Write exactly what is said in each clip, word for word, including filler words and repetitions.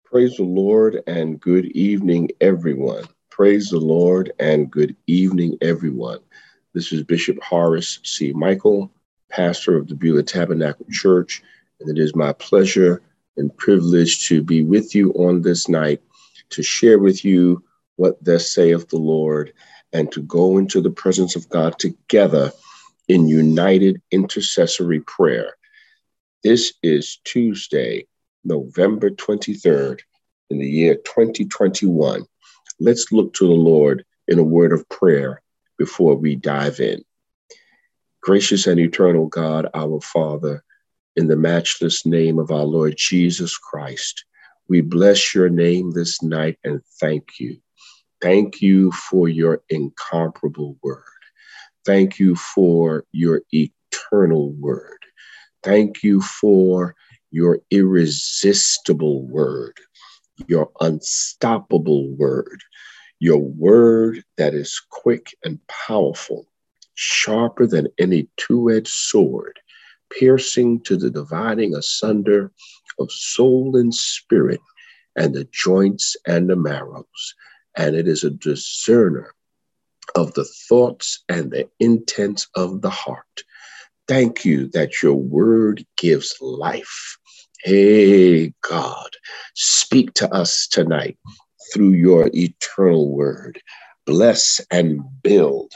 Praise the Lord and good evening, everyone. Praise the Lord and good evening, everyone. This is Bishop Horace C. Michael, pastor of the Beulah Tabernacle Church, and it is my pleasure and privilege to be with you on this night to share with you what thus saith the Lord and to go into the presence of God together in united intercessory prayer. This is Tuesday, November twenty-third, in the year twenty twenty-one. Let's look to the Lord in a word of prayer before we dive in. Gracious and eternal God, our Father, in the matchless name of our Lord Jesus Christ, we bless your name this night and thank you. Thank you for your incomparable word. Thank you for your eternal word. Thank you for your irresistible word, your unstoppable word, your word that is quick and powerful, sharper than any two-edged sword, piercing to the dividing asunder of soul and spirit and the joints and the marrows. And it is a discerner of the thoughts and the intents of the heart. Thank you that your word gives life. Hey, God, speak to us tonight through your eternal word. Bless and build.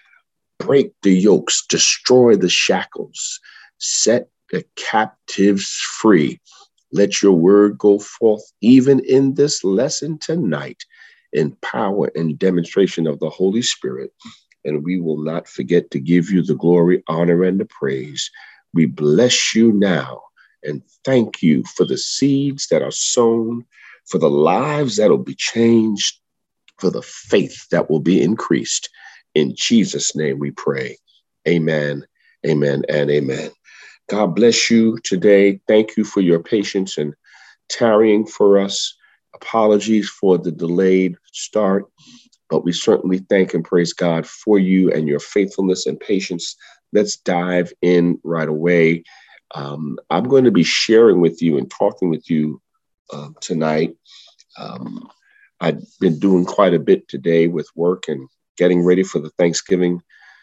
Break the yokes, destroy the shackles, set the captives free. Let your word go forth even in this lesson tonight in power and demonstration of the Holy Spirit. And we will not forget to give you the glory, honor, and the praise. We bless you now and thank you for the seeds that are sown, for the lives that will be changed, for the faith that will be increased. In Jesus' name we pray. Amen, amen, and amen. God bless you today. Thank you for your patience and tarrying for us. Apologies for the delayed start. But we certainly thank and praise God for you and your faithfulness and patience. Let's dive in right away. Um, I'm going to be sharing with you and talking with you uh, tonight. Um, I've been doing quite a bit today with work and getting ready for the Thanksgiving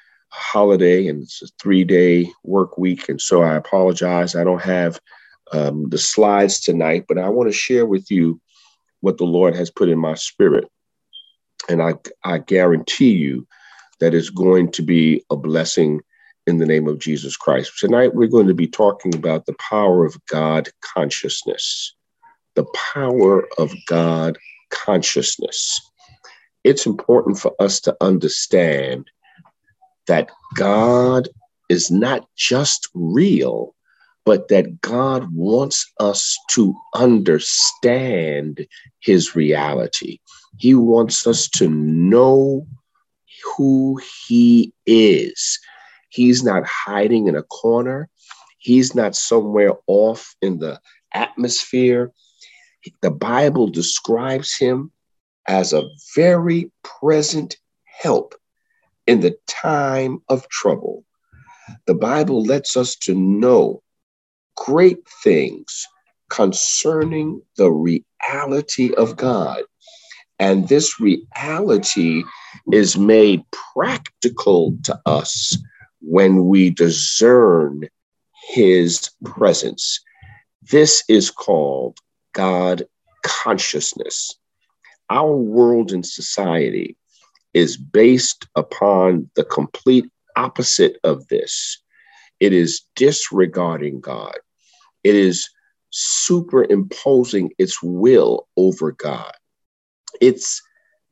holiday, and it's a three-day work week. And so I apologize. I don't have um, the slides tonight, but I want to share with you what the Lord has put in my spirit. And I, I guarantee you that it's going to be a blessing in the name of Jesus Christ. Tonight, we're going to be talking about the power of God consciousness. The power of God consciousness. It's important for us to understand that God is not just real, but that God wants us to understand his reality. He wants us to know who he is. He's not hiding in a corner. He's not somewhere off in the atmosphere. The Bible describes him as a very present help in the time of trouble. The Bible lets us to know great things concerning the reality of God. And this reality is made practical to us when we discern his presence. This is called God consciousness. Our world and society is based upon the complete opposite of this. It is disregarding God. It is superimposing its will over God. It's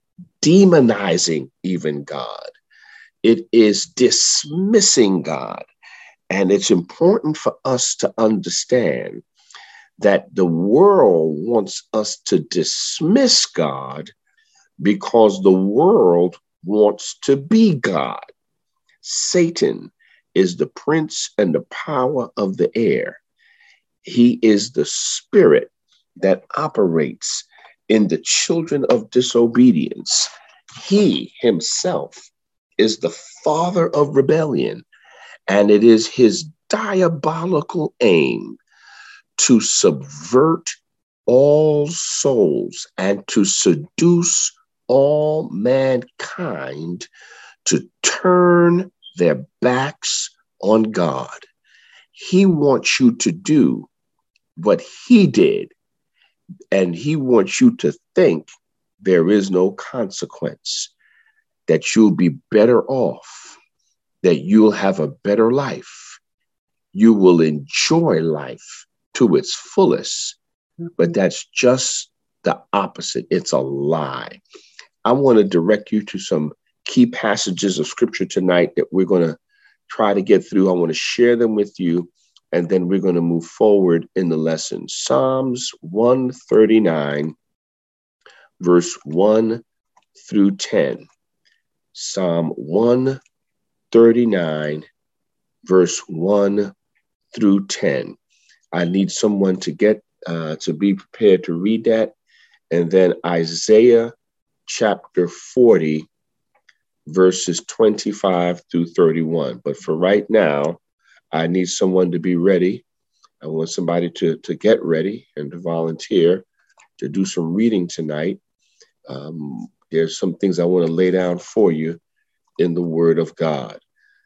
demonizing even God. It is dismissing God. And it's important for us to understand that the world wants us to dismiss God because the world wants to be God. Satan is the prince and the power of the air. He is the spirit that operates in the children of disobedience. He himself is the father of rebellion, and it is his diabolical aim to subvert all souls and to seduce all mankind to turn their backs on God. He wants you to do what he did, and he wants you to think there is no consequence, that you'll be better off, that you'll have a better life. You will enjoy life to its fullest, but that's just the opposite. It's a lie. I want to direct you to some key passages of scripture tonight that we're going to try to get through. I want to share them with you, and then we're going to move forward in the lesson. Psalms one thirty-nine, verse one through ten. Psalm one thirty-nine, verse one through ten. I need someone to get uh, to be prepared to read that. And then Isaiah chapter forty, verses twenty-five through thirty-one. But for right now, I need someone to be ready. I want somebody to, to get ready and to volunteer to do some reading tonight. Um, there's some things I want to lay down for you in the Word of God.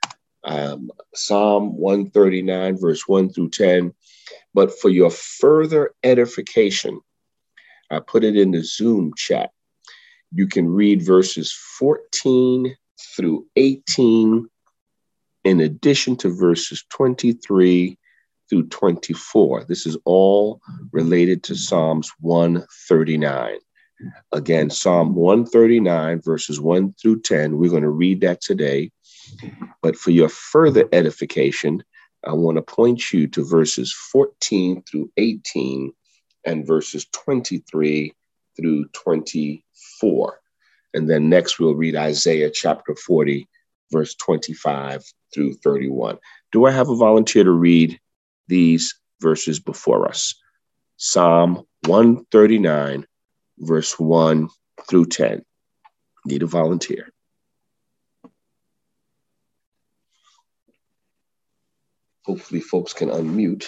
Um, Psalm one thirty-nine, verse one through ten. But for your further edification, I put it in the Zoom chat. You can read verses fourteen through eighteen, in addition to verses twenty-three through twenty-four. This is all related to Psalms one thirty-nine. Again, Psalm one thirty-nine, verses one through ten. We're going to read that today. But for your further edification, I want to point you to verses fourteen through eighteen and verses twenty-three through twenty-four. And then next we'll read Isaiah chapter forty, verse twenty-five through thirty-one. Do I have a volunteer to read these verses before us? Psalm one thirty-nine, verse one through ten. Need a volunteer. Hopefully folks can unmute.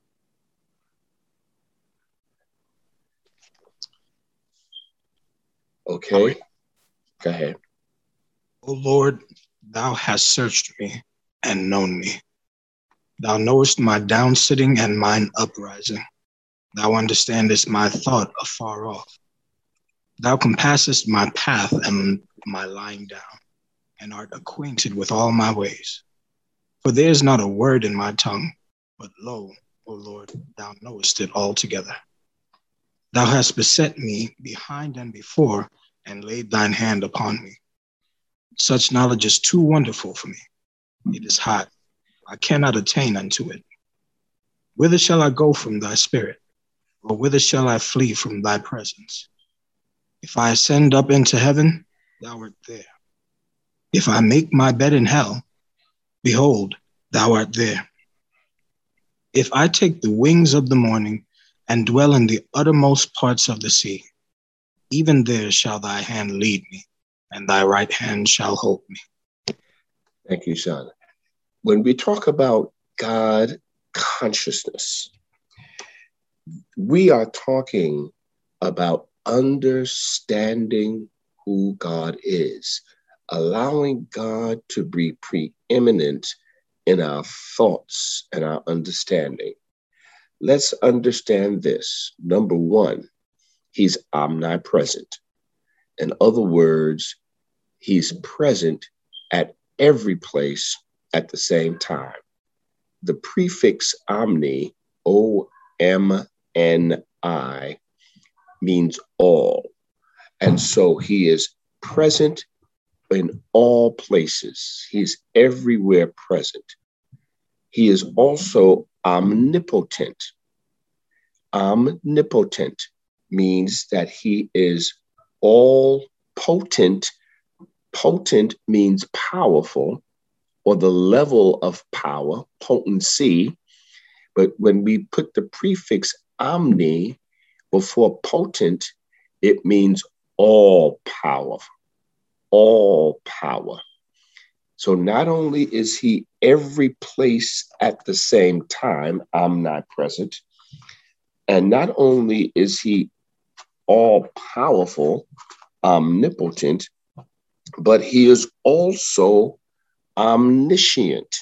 Okay, go ahead. O Lord, thou hast searched me and known me. Thou knowest my downsitting and mine uprising. Thou understandest my thought afar off. Thou compassest my path and my lying down, and art acquainted with all my ways. For there is not a word in my tongue, but lo, O Lord, thou knowest it altogether. Thou hast beset me behind and before, and laid thine hand upon me. Such knowledge is too wonderful for me. It is high. I cannot attain unto it. Whither shall I go from thy spirit? Or whither shall I flee from thy presence? If I ascend up into heaven, thou art there. If I make my bed in hell, behold, thou art there. If I take the wings of the morning and dwell in the uttermost parts of the sea, even there shall thy hand lead me, and thy right hand shall hold me. Thank you, son. When we talk about God consciousness, we are talking about understanding who God is, allowing God to be preeminent in our thoughts and our understanding. Let's understand this. Number one, he's omnipresent. In other words, he's present at every place at the same time. The prefix omni, O M N I, means all. And so he is present in all places. He's everywhere present. He is also omnipotent. Omnipotent means that he is all potent. Potent means powerful, or the level of power, potency. But when we put the prefix omni before potent, it means all powerful. All power. So not only is he every place at the same time, omnipresent, And not only is he all powerful, omnipotent, but he is also omniscient,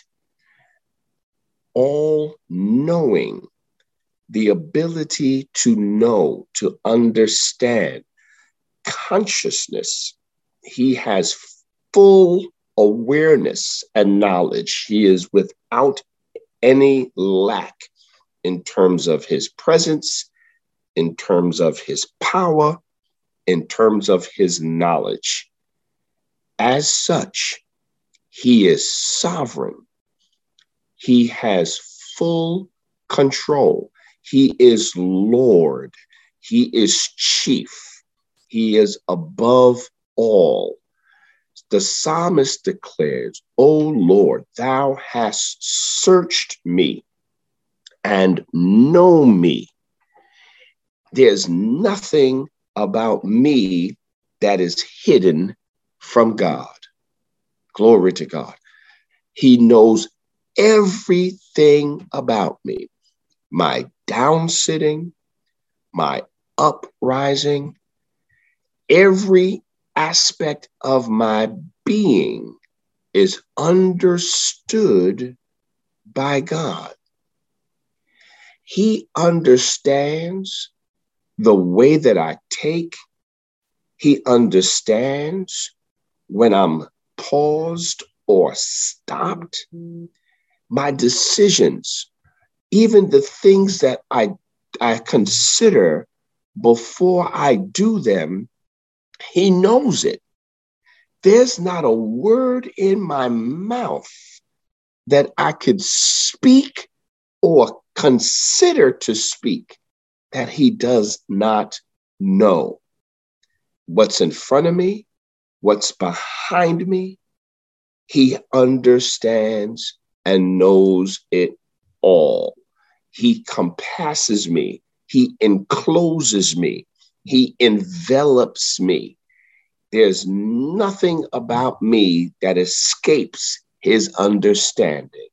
all knowing, the ability to know, to understand, consciousness. He has full awareness and knowledge. He is without any lack in terms of his presence, in terms of his power, in terms of his knowledge. As such, he is sovereign. He has full control. He is Lord. He is chief. He is above all. The psalmist declares, "O Lord, thou hast searched me and know me." There's nothing about me that is hidden from God. Glory to God. He knows everything about me. My downsitting, my uprising, every aspect of my being is understood by God. He understands the way that I take. He understands when I'm paused or stopped. My decisions, even the things that I, I consider before I do them, he knows it. There's not a word in my mouth that I could speak or consider to speak that he does not know. What's in front of me, what's behind me, he understands and knows it all. He compasses me. He encloses me. He envelops me. There's nothing about me that escapes his understanding.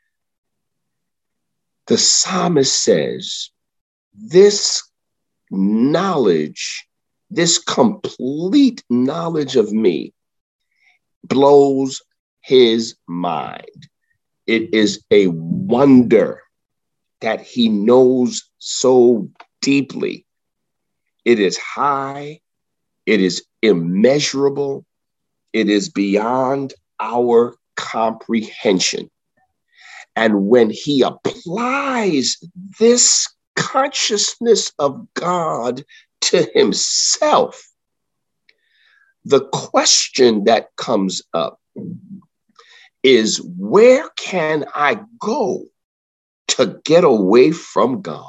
The psalmist says, this knowledge, this complete knowledge of me blows his mind. It is a wonder that he knows so deeply. It is high. It is immeasurable. It is beyond our comprehension. And when he applies this consciousness of God to himself, the question that comes up is, where can I go to get away from God?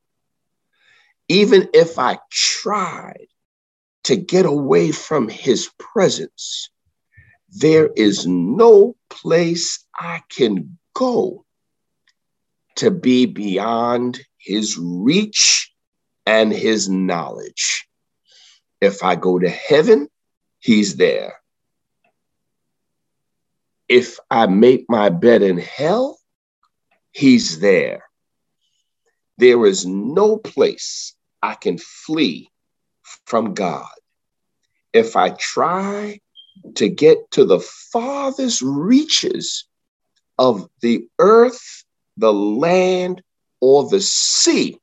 Even if I tried to get away from his presence, there is no place I can go to be beyond his reach and his knowledge. If I go to heaven, he's there. If I make my bed in hell, he's there. There is no place I can flee from God. If I try to get to the farthest reaches of the earth, the land, or the sea,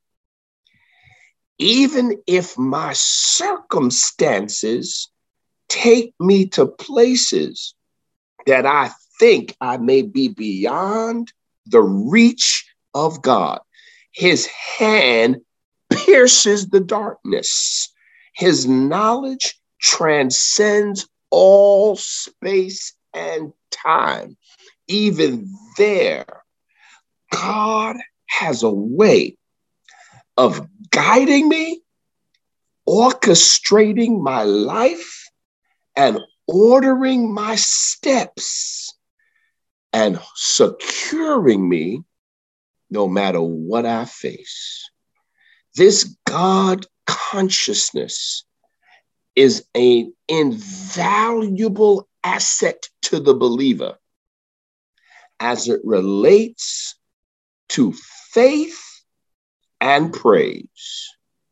even if my circumstances take me to places that I think I may be beyond the reach of God, his hand pierces the darkness. His knowledge transcends all space and time. Even there, God has a way of guiding me, orchestrating my life, and ordering my steps, and securing me no matter what I face. This God consciousness is an invaluable asset to the believer as it relates to faith and praise.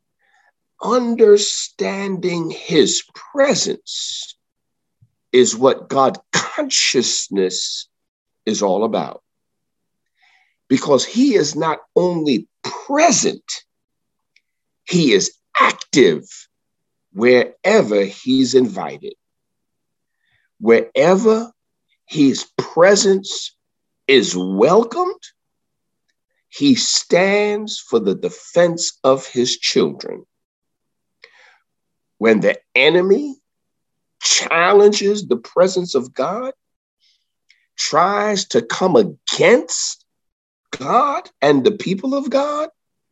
Understanding his presence is what God consciousness is all about. Because he is not only present, he is active wherever he's invited. Wherever his presence is welcomed, he stands for the defense of his children. When the enemy challenges the presence of God, tries to come against God and the people of God,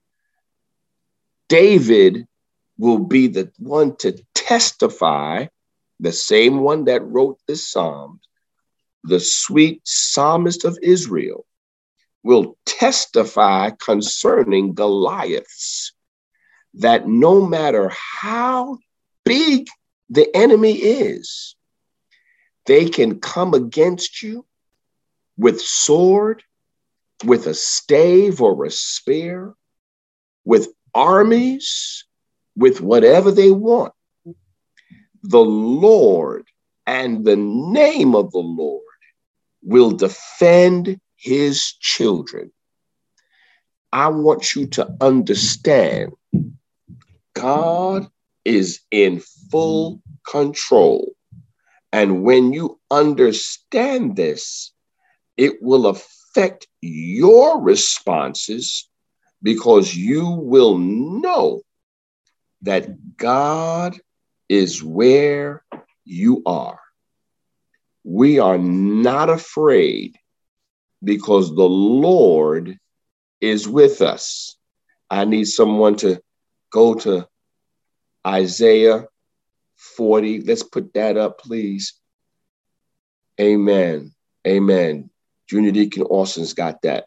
David will be the one to testify, the same one that wrote this psalm, the sweet psalmist of Israel, will testify concerning Goliaths, that no matter how big the enemy is, they can come against you with sword, with a stave or a spear, with armies, with whatever they want. The Lord and the name of the Lord will defend his children. I want you to understand, God is in full control. And when you understand this, it will affect your responses, because you will know that God is where you are. We are not afraid because the Lord is with us. I need someone to go to Isaiah forty. Let's put that up, please. Amen. Amen. Junior Deacon Austin's got that.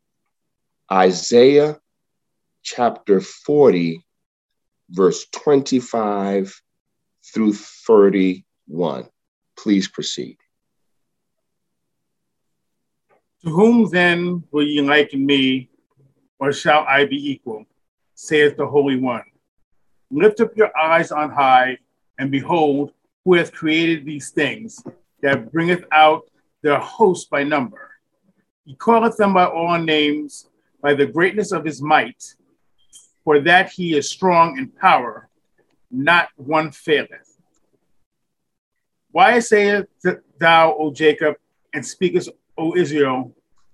Isaiah chapter forty, verse twenty-five through thirty-one. Please proceed. To whom then will ye liken me, or shall I be equal, saith the Holy One? Lift up your eyes on high, and behold, who hath created these things, that bringeth out their host by number. He calleth them by all names, by the greatness of his might, for that he is strong in power, not one faileth. Why sayest thou, O Jacob, and speakest, O Israel,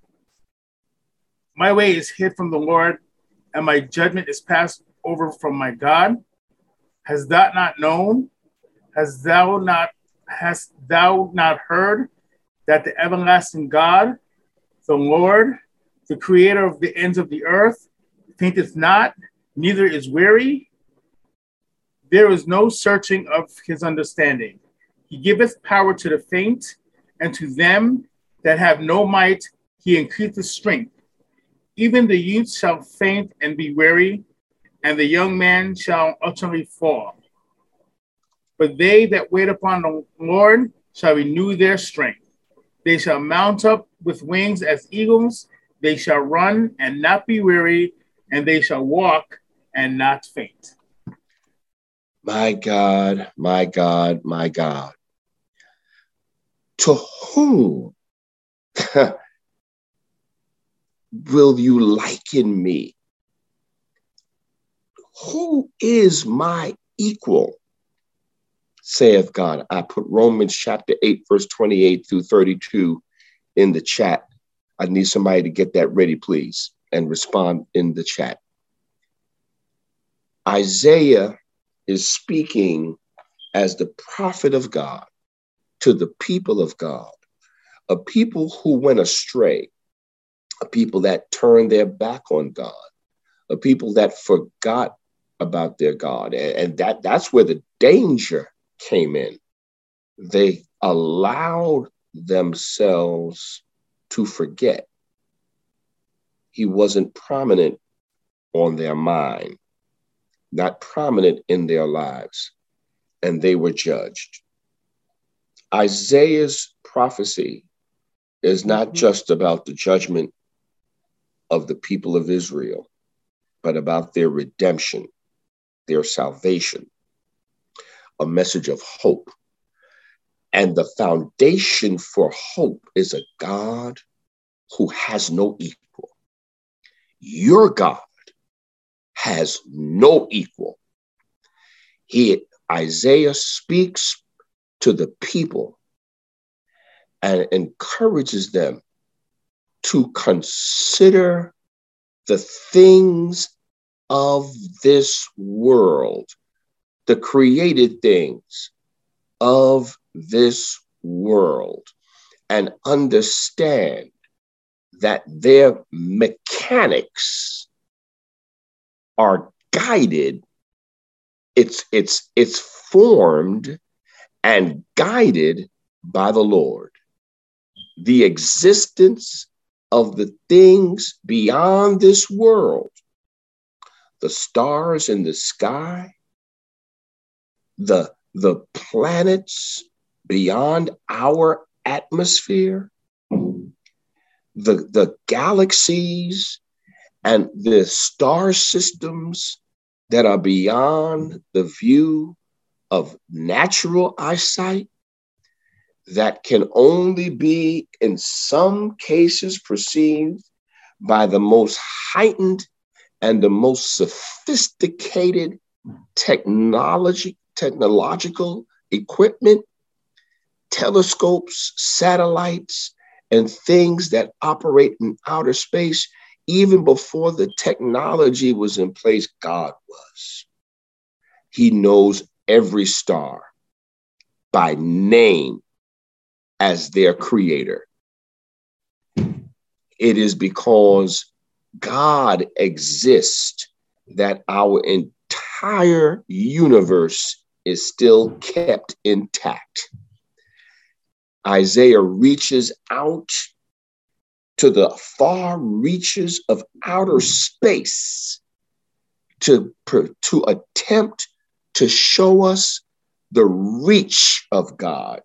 my way is hid from the Lord, and my judgment is passed over from my God? Hast thou not known? Hast thou not, hast thou not heard that the everlasting God, the Lord, the creator of the ends of the earth, fainteth not, neither is weary? There is no searching of his understanding. He giveth power to the faint, and to them that have no might he increaseth strength. Even the youth shall faint and be weary, and the young man shall utterly fall. But they that wait upon the Lord shall renew their strength. They shall mount up with wings as eagles. They shall run and not be weary, and they shall walk and not faint. My God, my God, my God. To whom will you liken me? Who is my equal? Saith God. I put Romans chapter eight, verse twenty-eight through thirty-two in the chat. I need somebody to get that ready, please, and respond in the chat. Isaiah is speaking as the prophet of God to the people of God, a people who went astray, a people that turned their back on God, a people that forgot about their God. And, and that, that's where the danger came in. They allowed themselves to forget. He wasn't prominent on their mind, not prominent in their lives, and they were judged. Isaiah's prophecy is not just about the judgment of the people of Israel, but about their redemption, their salvation, a message of hope. And the foundation for hope is a God who has no equal. Your God has no equal. He, Isaiah speaks to the people and encourages them to consider the things of this world, the created things of this world, and understand that their mechanics are guided, it's, it's, it's formed and guided by the Lord. The existence of the things beyond this world, the stars in the sky, the, the planets beyond our atmosphere, the, the galaxies and the star systems that are beyond the view of natural eyesight, that can only be in some cases perceived by the most heightened and the most sophisticated technology, technological equipment, telescopes, satellites, and things that operate in outer space. Even before the technology was in place, God was. He knows every star by name as their creator. It is because God exists that our entire universe is still kept intact. Isaiah reaches out to the far reaches of outer space to, to attempt to show us the reach of God.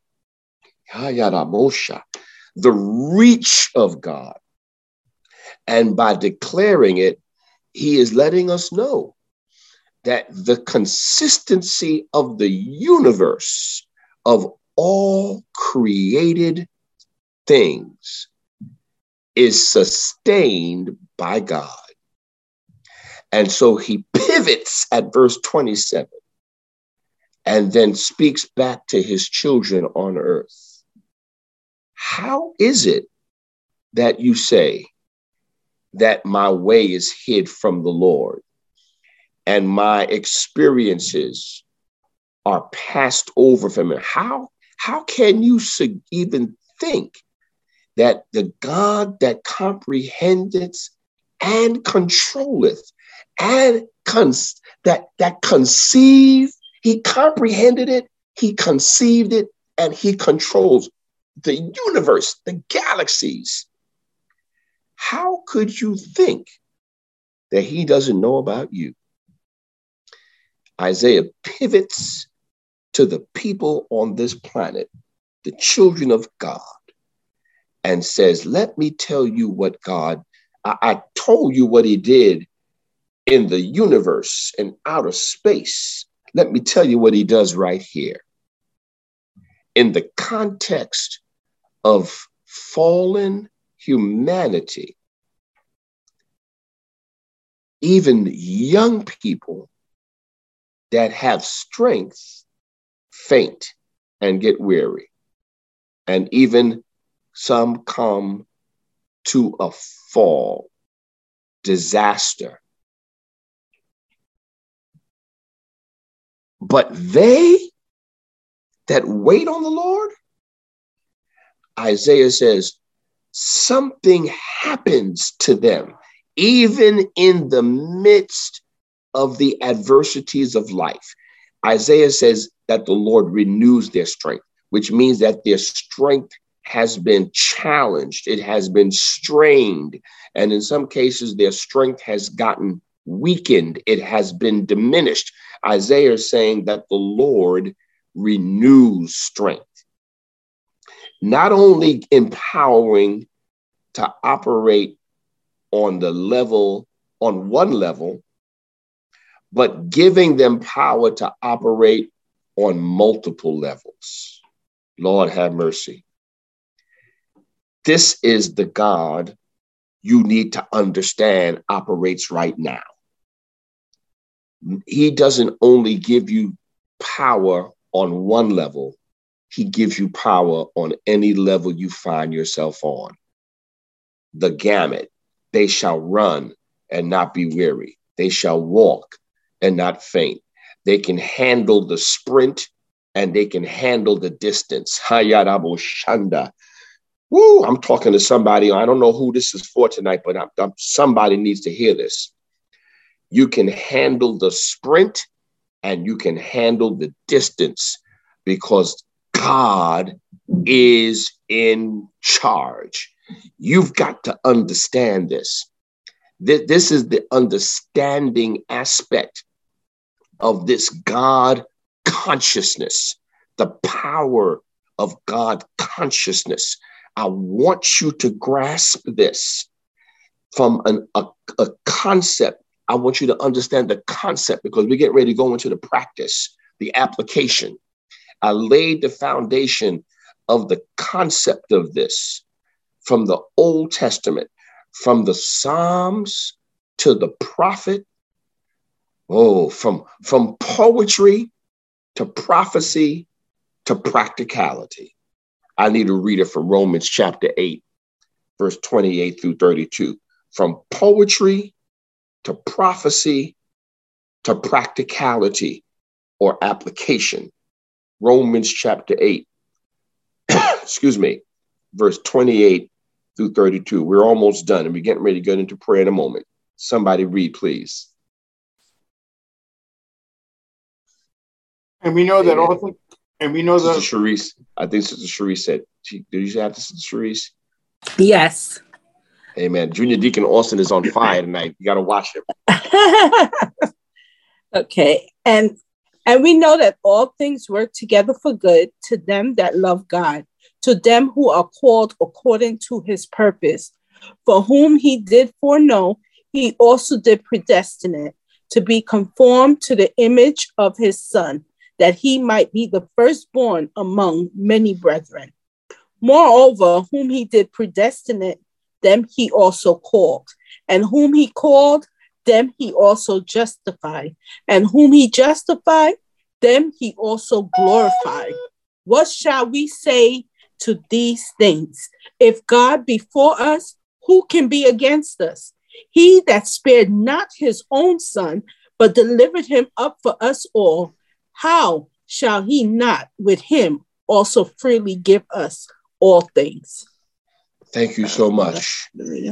The reach of God. And by declaring it, he is letting us know that the consistency of the universe, of all created things, is sustained by God. And so he pivots at verse twenty-seven and then speaks back to his children on earth. How is it that you say that my way is hid from the Lord and my experiences are passed over from him? How, how can you even think that the God that comprehendeth and controlleth and cons- that, that conceive, he comprehended it, he conceived it, and he controls the universe, the galaxies. How could you think that he doesn't know about you? Isaiah pivots to the people on this planet, the children of God, and says, let me tell you what God, I, I told you what he did in the universe and outer space. Let me tell you what he does right here. In the context of fallen humanity, even young people that have strength faint and get weary. And even some come to a fall, disaster. But they that wait on the Lord, Isaiah says, something happens to them, even in the midst of the adversities of life. Isaiah says that the Lord renews their strength, which means that their strength has been challenged. It has been strained. And in some cases, their strength has gotten weakened. It has been diminished. Isaiah is saying that the Lord renews strength, not only empowering to operate on the level, on one level but giving them power to operate on multiple levels. Lord have mercy. This is the God you need to understand operates right now. He doesn't only give you power on one level, he gives you power on any level you find yourself on. The gamut. They shall run and not be weary. They shall walk and not faint. They can handle the sprint and they can handle the distance. Hayarabo Shanda. Woo, I'm talking to somebody. I don't know who this is for tonight, but I'm, I'm, somebody needs to hear this. You can handle the sprint and you can handle the distance because God is in charge. You've got to understand this. This is the understanding aspect of this God consciousness, the power of God consciousness. I want you to grasp this from an, a, a concept. I want you to understand the concept because we're getting ready to go into the practice, the application. I laid the foundation of the concept of this from the Old Testament, from the Psalms to the prophet, oh, from, from poetry to prophecy to practicality. I need to read it from Romans chapter eight, verse twenty-eight through thirty-two. From poetry to prophecy to practicality or application. Romans chapter eight, excuse me, verse twenty-eight through thirty-two. We're almost done and we're getting ready to get into prayer in a moment. Somebody read, please. And we know Amen. that all things, and we know Sister that Sharice, I think Sister Sharice said, she, did you have to, Sister Sharice? Yes. Amen. Junior Deacon Austin is on fire tonight. You got to watch him. Okay. And and we know that all things work together for good to them that love God, to them who are called according to his purpose, for whom he did foreknow, he also did predestinate to be conformed to the image of his Son, that he might be the firstborn among many brethren. Moreover, whom he did predestinate, them he also called, and whom he called, them he also justified, and whom he justified, them he also glorified. What shall we say to these things? If God be for us, who can be against us? He that spared not his own Son, but delivered him up for us all, how shall he not with him also freely give us all things? Thank you so much.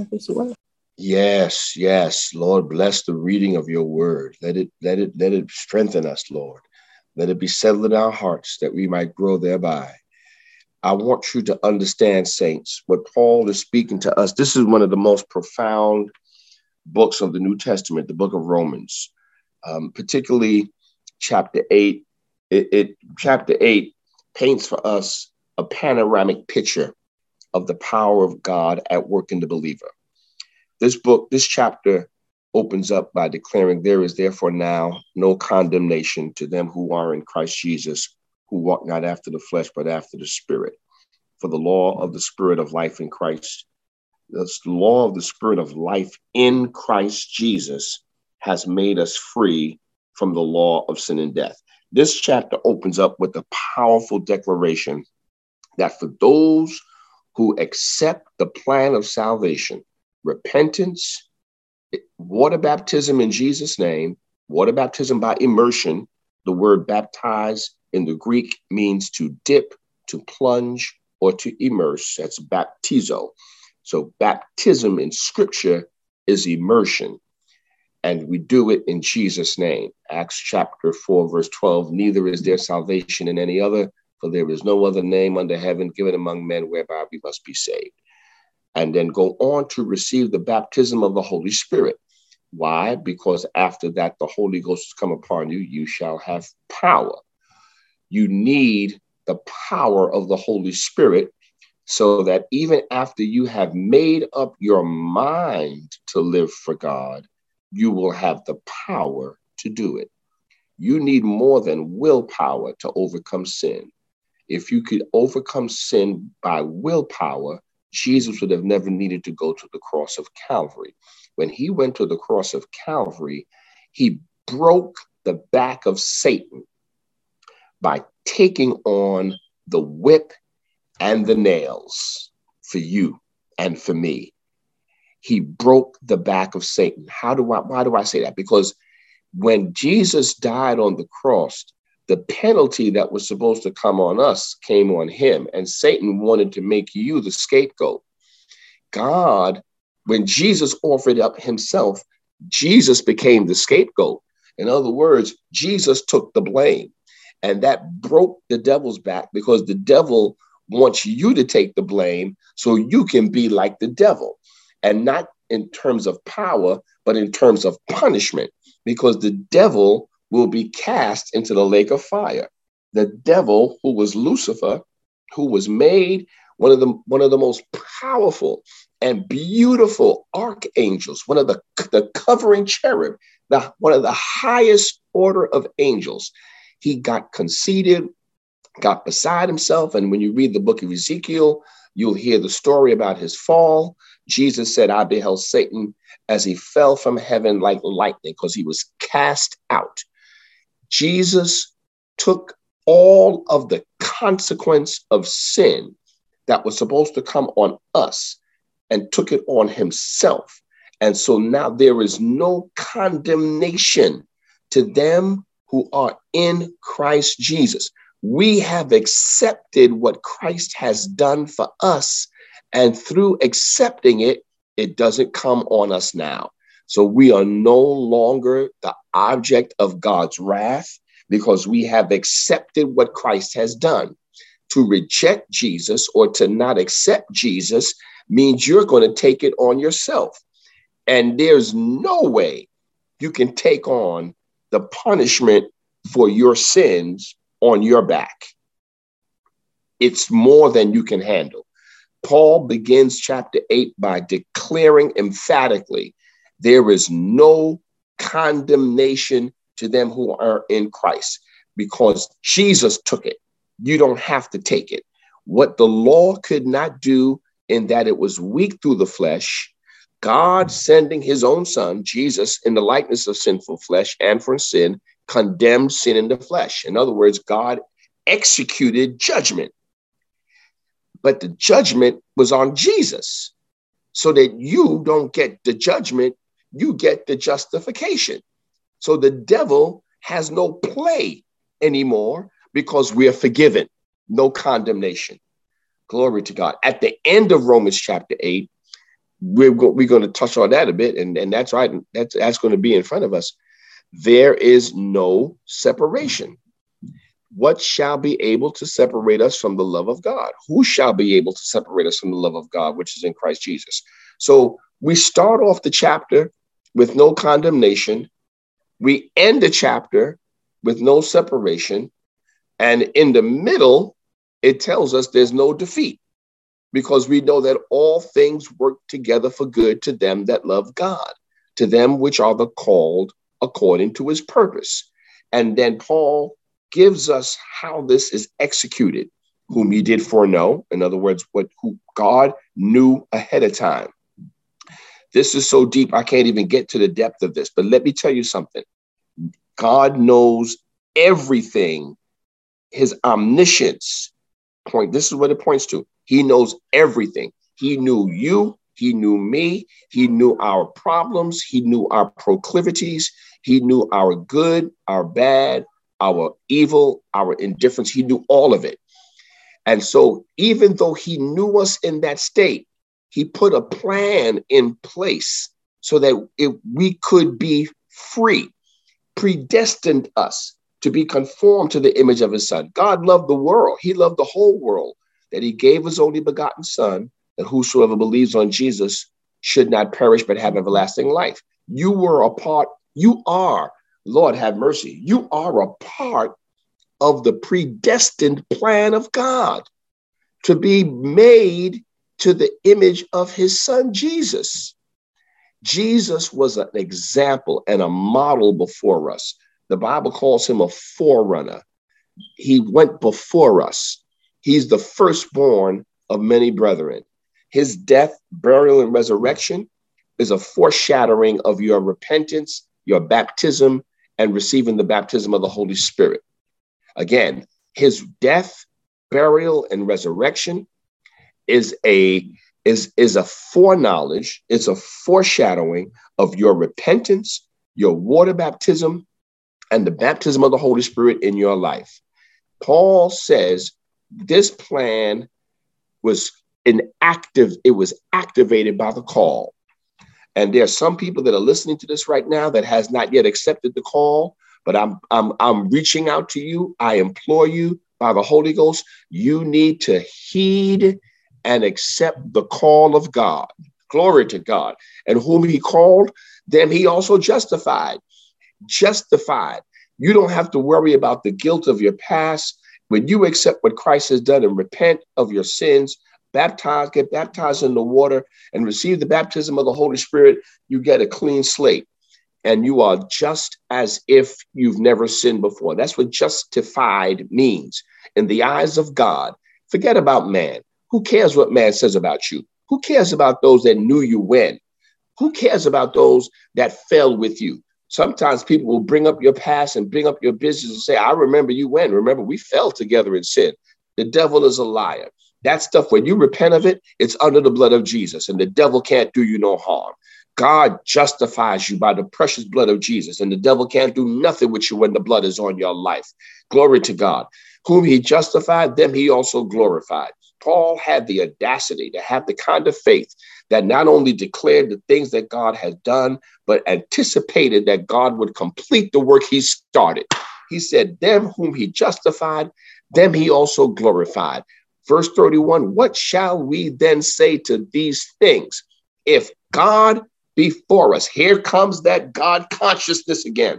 Yes, yes, Lord, bless the reading of your word. Let it, let it, let it strengthen us, Lord. Let it be settled in our hearts that we might grow thereby. I want you to understand, saints, what Paul is speaking to us. This is one of the most profound books of the New Testament, the book of Romans, um, particularly chapter eight. It, it chapter eight paints for us a panoramic picture of the power of God at work in the believer. This book, this chapter opens up by declaring there is therefore now no condemnation to them who are in Christ Jesus, who walk not after the flesh, but after the Spirit. For the law of the Spirit of life in Christ, the law of the Spirit of life in Christ Jesus has made us free from the law of sin and death. This chapter opens up with a powerful declaration that for those who accept the plan of salvation, repentance, water baptism in Jesus' name, water baptism by immersion, the word baptize in the Greek means to dip, to plunge, or to immerse. That's baptizo. So baptism in scripture is immersion. And we do it in Jesus' name. Acts chapter four, verse twelve, neither is there salvation in any other, for there is no other name under heaven given among men whereby we must be saved. And then go on to receive the baptism of the Holy Spirit. Why? Because after that, the Holy Ghost has come upon you, you shall have power. You need the power of the Holy Spirit so that even after you have made up your mind to live for God, you will have the power to do it. You need more than willpower to overcome sin. If you could overcome sin by willpower, Jesus would have never needed to go to the cross of Calvary. When he went to the cross of Calvary, he broke the back of Satan by taking on the whip and the nails for you and for me. He broke the back of Satan. How do I, why do I say that? Because when Jesus died on the cross, the penalty that was supposed to come on us came on him, and Satan wanted to make you the scapegoat. God, when Jesus offered up himself, Jesus became the scapegoat. In other words, Jesus took the blame, and that broke the devil's back, because the devil wants you to take the blame so you can be like the devil, and not in terms of power, but in terms of punishment, because the devil will be cast into the lake of fire. The devil, who was Lucifer, who was made one of the one of the most powerful and beautiful archangels, one of the, the covering cherub, the, one of the highest order of angels. He got conceited, got beside himself. And when you read the book of Ezekiel, you'll hear the story about his fall. Jesus said, I beheld Satan as he fell from heaven like lightning, because he was cast out. Jesus took all of the consequence of sin that was supposed to come on us and took it on himself. And so now there is no condemnation to them who are in Christ Jesus. We have accepted what Christ has done for us, and through accepting it, it doesn't come on us now. So we are no longer the object of God's wrath, because we have accepted what Christ has done. To reject Jesus or to not accept Jesus means you're going to take it on yourself. And there's no way you can take on the punishment for your sins on your back. It's more than you can handle. Paul begins chapter eight by declaring emphatically, there is no condemnation to them who are in Christ, because Jesus took it. You don't have to take it. What the law could not do, in that it was weak through the flesh, God sending his own son, Jesus, in the likeness of sinful flesh and for sin, condemned sin in the flesh. In other words, God executed judgment. But the judgment was on Jesus, so that you don't get the judgment, you get the justification. So the devil has no play anymore, because we are forgiven, no condemnation. Glory to God. At the end of Romans chapter eight, we're, go- we're going to touch on that a bit, and, and that's right. That's, that's going to be in front of us. There is no separation. What shall be able to separate us from the love of God? Who shall be able to separate us from the love of God, which is in Christ Jesus? So we start off the chapter with no condemnation. We end the chapter with no separation. And in the middle, it tells us there's no defeat, because we know that all things work together for good to them that love God, to them which are the called according to his purpose. And then Paul gives us how this is executed, whom he did foreknow. In other words, what who God knew ahead of time. This is so deep, I can't even get to the depth of this, but let me tell you something. God knows everything. His omniscience point, this is what it points to. He knows everything. He knew you. He knew me. He knew our problems. He knew our proclivities. He knew our good, our bad, our evil, our indifference. He knew all of it. And so even though he knew us in that state, he put a plan in place so that it, we could be free, predestined us to be conformed to the image of his son. God loved the world. He loved the whole world, that he gave his only begotten son, that whosoever believes on Jesus should not perish, but have everlasting life. You were a part, you are, Lord have mercy, you are a part of the predestined plan of God to be made to the image of his son, Jesus. Jesus was an example and a model before us. The Bible calls him a forerunner. He went before us. He's the firstborn of many brethren. His death, burial, and resurrection is a foreshadowing of your repentance, your baptism, and receiving the baptism of the Holy Spirit. Again, his death, burial, and resurrection is a, is, is a foreknowledge, it's a foreshadowing of your repentance, your water baptism, and the baptism of the Holy Spirit in your life. Paul says this plan was inactive, it was activated by the call. And there are some people that are listening to this right now that has not yet accepted the call, but I'm, I'm, I'm reaching out to you. I implore you by the Holy Ghost, you need to heed and accept the call of God. Glory to God. And whom he called, them he also justified. Justified. You don't have to worry about the guilt of your past. When you accept what Christ has done and repent of your sins, baptize, get baptized in the water and receive the baptism of the Holy Spirit, you get a clean slate and you are just as if you've never sinned before. That's what justified means in the eyes of God. Forget about man. Who cares what man says about you? Who cares about those that knew you when? Who cares about those that fell with you? Sometimes people will bring up your past and bring up your business and say, I remember you when. Remember, we fell together in sin. The devil is a liar. That stuff, when you repent of it, it's under the blood of Jesus, and the devil can't do you no harm. God justifies you by the precious blood of Jesus, and the devil can't do nothing with you when the blood is on your life. Glory to God. Whom he justified, them he also glorified. Paul had the audacity to have the kind of faith that not only declared the things that God had done, but anticipated that God would complete the work he started. He said, them whom he justified, them he also glorified. Verse thirty-one, what shall we then say to these things? If God be for us, here comes that God consciousness again.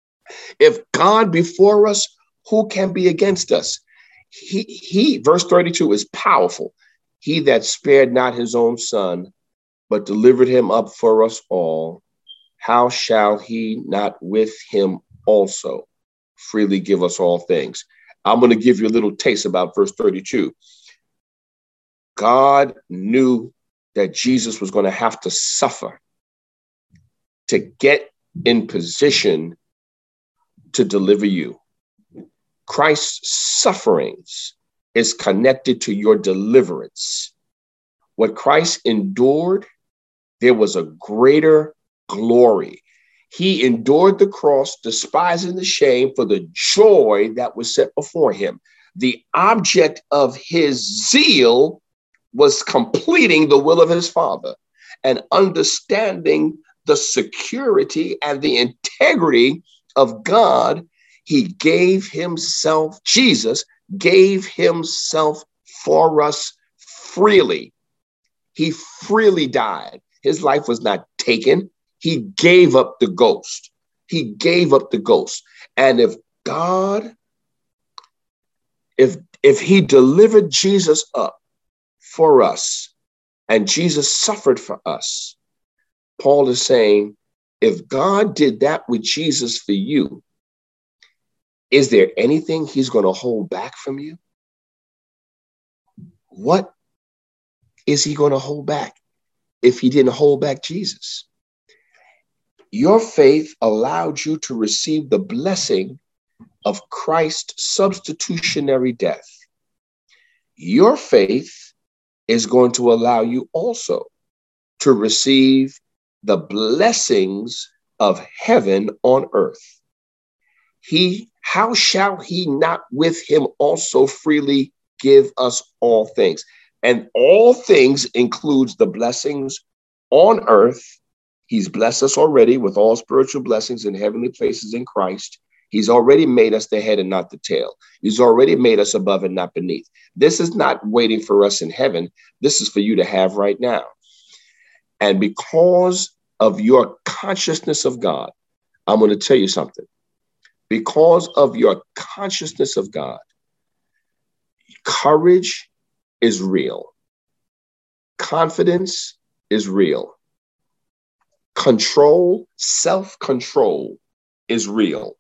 If God be for us, who can be against us? He, he, verse thirty-two is powerful. He that spared not his own son, but delivered him up for us all, how shall he not with him also freely give us all things? I'm going to give you a little taste about verse thirty-two. God knew that Jesus was going to have to suffer to get in position to deliver you. Christ's sufferings is connected to your deliverance. What Christ endured, there was a greater glory. He endured the cross, despising the shame for the joy that was set before him. The object of his zeal was completing the will of his Father and understanding the security and the integrity of God. He gave himself, Jesus gave himself for us freely. He freely died. His life was not taken. He gave up the ghost. He gave up the ghost. And if God, if, if he delivered Jesus up for us and Jesus suffered for us, Paul is saying, if God did that with Jesus for you, is there anything he's going to hold back from you? What is he going to hold back if he didn't hold back Jesus? Your faith allowed you to receive the blessing of Christ's substitutionary death. Your faith is going to allow you also to receive the blessings of heaven on earth. He, how shall he not with him also freely give us all things? And all things includes the blessings on earth. He's blessed us already with all spiritual blessings in heavenly places in Christ. He's already made us the head and not the tail. He's already made us above and not beneath. This is not waiting for us in heaven. This is for you to have right now. And because of your consciousness of God, I'm going to tell you something. Because of your consciousness of God, courage is real. Confidence is real. Control, self-control is real.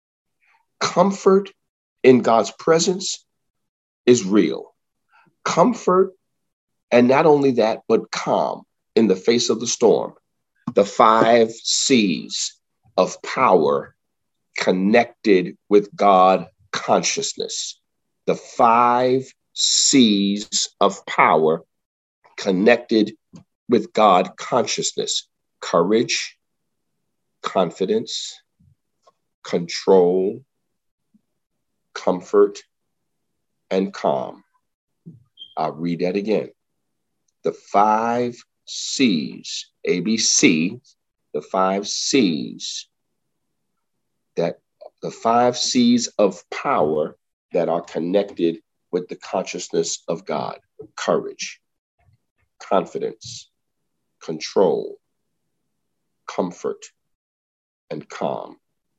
Comfort in God's presence is real. Comfort, and not only that, but calm in the face of the storm. The five C's of power connected with God consciousness. The five C's of power connected with God consciousness. Courage, confidence, control, comfort, and calm. I'll read that again. The five C's, A B C, the five C's, that the five C's of power that are connected with the consciousness of God. Courage, confidence, control, comfort, and calm.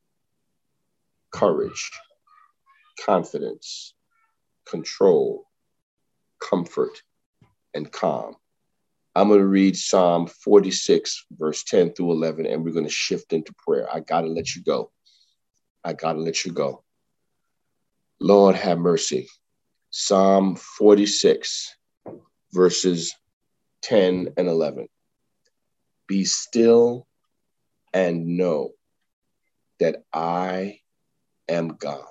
Courage, confidence, control, comfort, and calm. I'm going to read Psalm forty-six, verse ten through eleven, and we're going to shift into prayer. I got to let you go. I got to let you go. Lord, have mercy. Psalm forty-six, verses ten and eleven. Be still and know that I am God.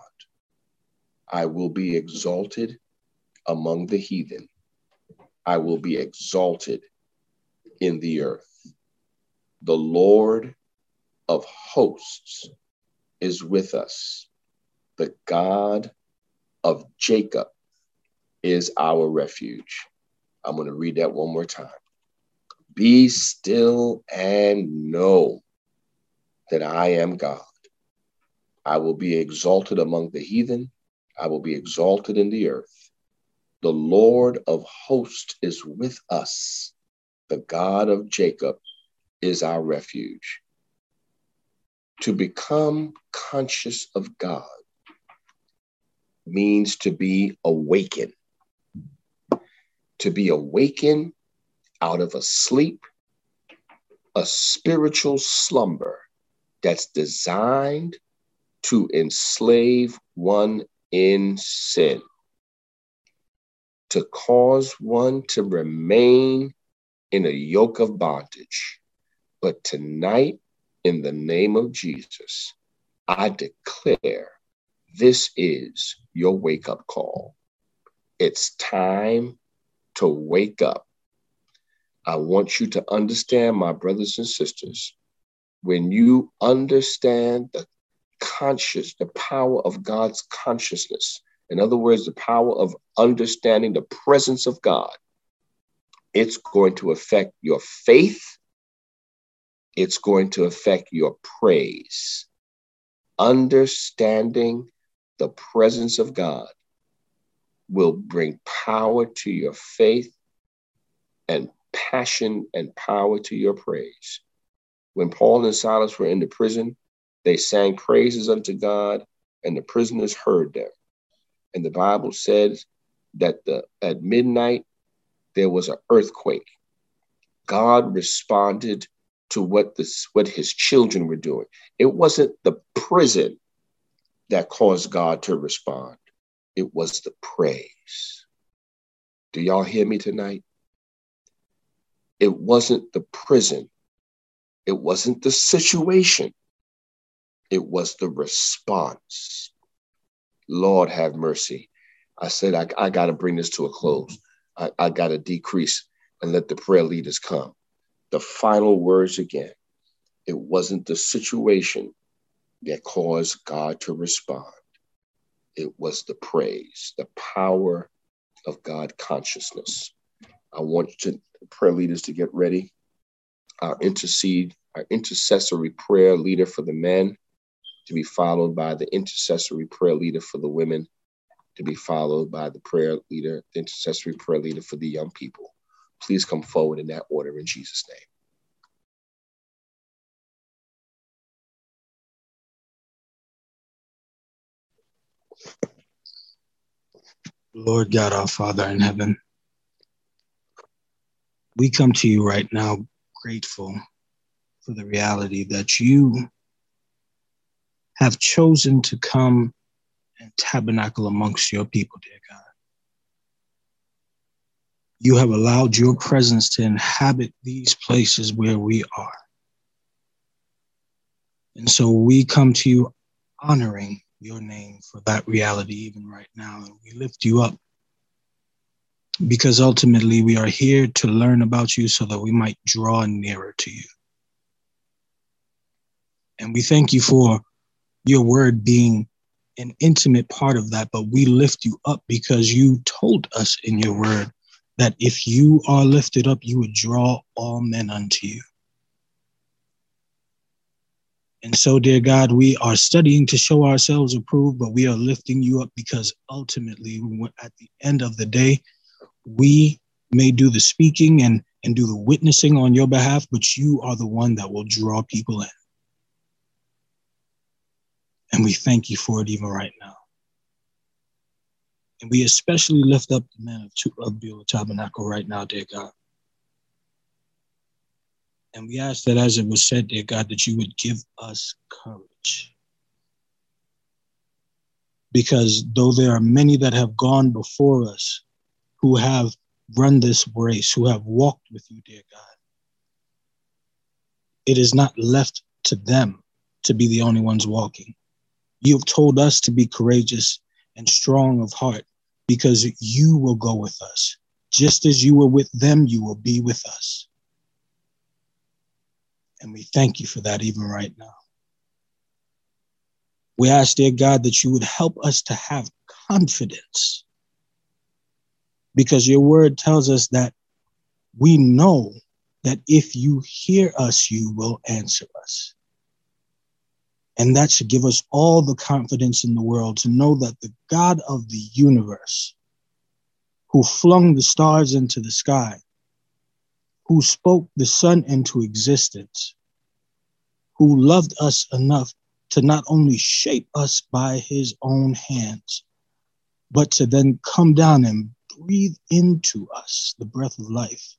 I will be exalted among the heathen. I will be exalted in the earth. The Lord of hosts is with us. The God of Jacob is our refuge. I'm going to read that one more time. Be still and know that I am God. I will be exalted among the heathen. I will be exalted in the earth. The Lord of hosts is with us. The God of Jacob is our refuge. To become conscious of God means to be awakened. To be awakened out of a sleep, a spiritual slumber that's designed to enslave one in sin, to cause one to remain in a yoke of bondage. But tonight, in the name of Jesus, I declare this is your wake-up call. It's time to wake up. I want you to understand, my brothers and sisters, when you understand the conscious, the power of God's consciousness, in other words, the power of understanding the presence of God, it's going to affect your faith. It's going to affect your praise. Understanding the presence of God will bring power to your faith and passion and power to your praise. When Paul and Silas were in the prison, they sang praises unto God, and the prisoners heard them. And the Bible says that the, at midnight, there was an earthquake. God responded to what, this, what his children were doing. It wasn't the prison that caused God to respond. It was the praise. Do y'all hear me tonight? It wasn't the prison. It wasn't the situation. It was the response. Lord, have mercy. I said, I, I got to bring this to a close. I, I got to decrease and let the prayer leaders come. The final words again. It wasn't the situation that caused God to respond. It was the praise, the power of God consciousness. I want you to, prayer leaders to get ready. Our intercede, our intercessory prayer leader for the men, to be followed by the intercessory prayer leader for the women, to be followed by the prayer leader, the intercessory prayer leader for the young people. Please come forward in that order in Jesus' name. Lord God, our Father in heaven, we come to you right now grateful for the reality that you have chosen to come and tabernacle amongst your people, dear God. You have allowed your presence to inhabit these places where we are. And so we come to you honoring your name for that reality even right now. And we lift you up because ultimately we are here to learn about you so that we might draw nearer to you. And we thank you for your word being an intimate part of that, but we lift you up because you told us in your word that if you are lifted up, you would draw all men unto you. And so, dear God, we are studying to show ourselves approved, but we are lifting you up because ultimately, at the end of the day, we may do the speaking and, and do the witnessing on your behalf, but you are the one that will draw people in. And we thank you for it even right now. And we especially lift up the man of, of Beulah Tabernacle right now, dear God. And we ask that, as it was said, dear God, that you would give us courage. Because though there are many that have gone before us who have run this race, who have walked with you, dear God, it is not left to them to be the only ones walking. You have told us to be courageous and strong of heart because you will go with us. Just as you were with them, you will be with us. And we thank you for that even right now. We ask, dear God, that you would help us to have confidence because your word tells us that we know that if you hear us, you will answer us. And that should give us all the confidence in the world to know that the God of the universe, who flung the stars into the sky, who spoke the sun into existence, who loved us enough to not only shape us by his own hands, but to then come down and breathe into us the breath of life.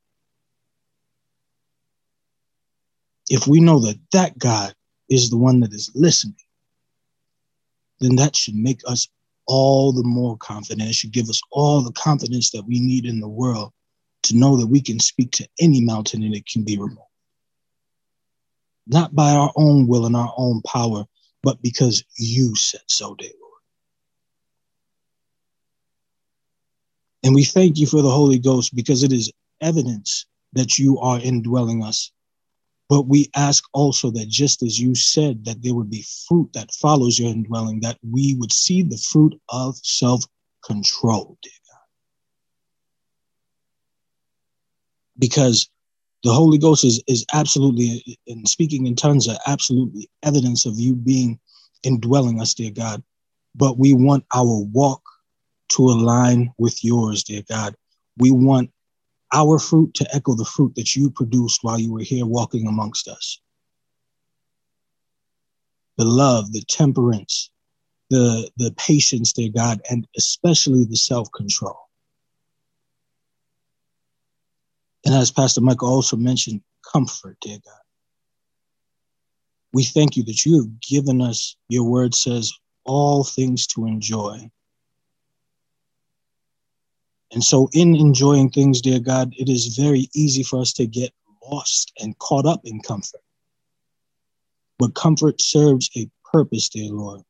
If we know that that God is the one that is listening, then that should make us all the more confident. It should give us all the confidence that we need in the world to know that we can speak to any mountain and it can be removed. Not by our own will and our own power, but because you said so, dear Lord. And we thank you for the Holy Ghost because it is evidence that you are indwelling us. But we ask also that just as you said that there would be fruit that follows your indwelling, that we would see the fruit of self-control, dear God. Because the Holy Ghost is, is absolutely, and speaking in tongues are absolutely evidence of you being indwelling us, dear God. But we want our walk to align with yours, dear God. We want our fruit to echo the fruit that you produced while you were here walking amongst us. The love, the temperance, the, the patience, dear God, and especially the self-control. And as Pastor Michael also mentioned, comfort, dear God. We thank you that you have given us, your word says, all things to enjoy. And so in enjoying things, dear God, it is very easy for us to get lost and caught up in comfort. But comfort serves a purpose, dear Lord.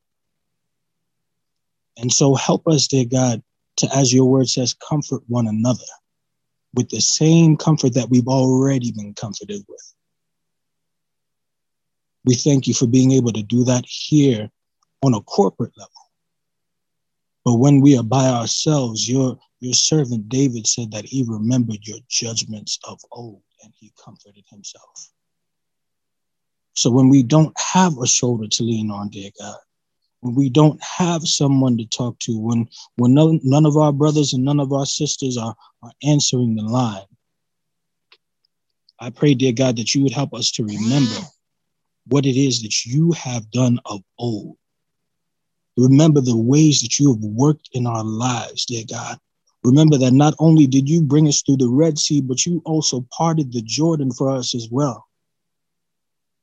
And so help us, dear God, to, as your word says, comfort one another with the same comfort that we've already been comforted with. We thank you for being able to do that here on a corporate level. But when we are by ourselves, your, your servant David said that he remembered your judgments of old and he comforted himself. So when we don't have a shoulder to lean on, dear God, when we don't have someone to talk to, when, when none, none of our brothers and none of our sisters are, are answering the line, I pray, dear God, that you would help us to remember what it is that you have done of old. Remember the ways that you have worked in our lives, dear God. Remember that not only did you bring us through the Red Sea, but you also parted the Jordan for us as well.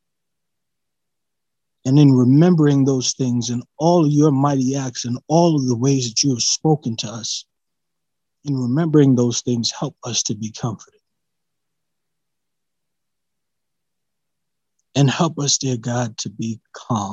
And in remembering those things and all of your mighty acts and all of the ways that you have spoken to us, in remembering those things, help us to be comforted. And help us, dear God, to be calm.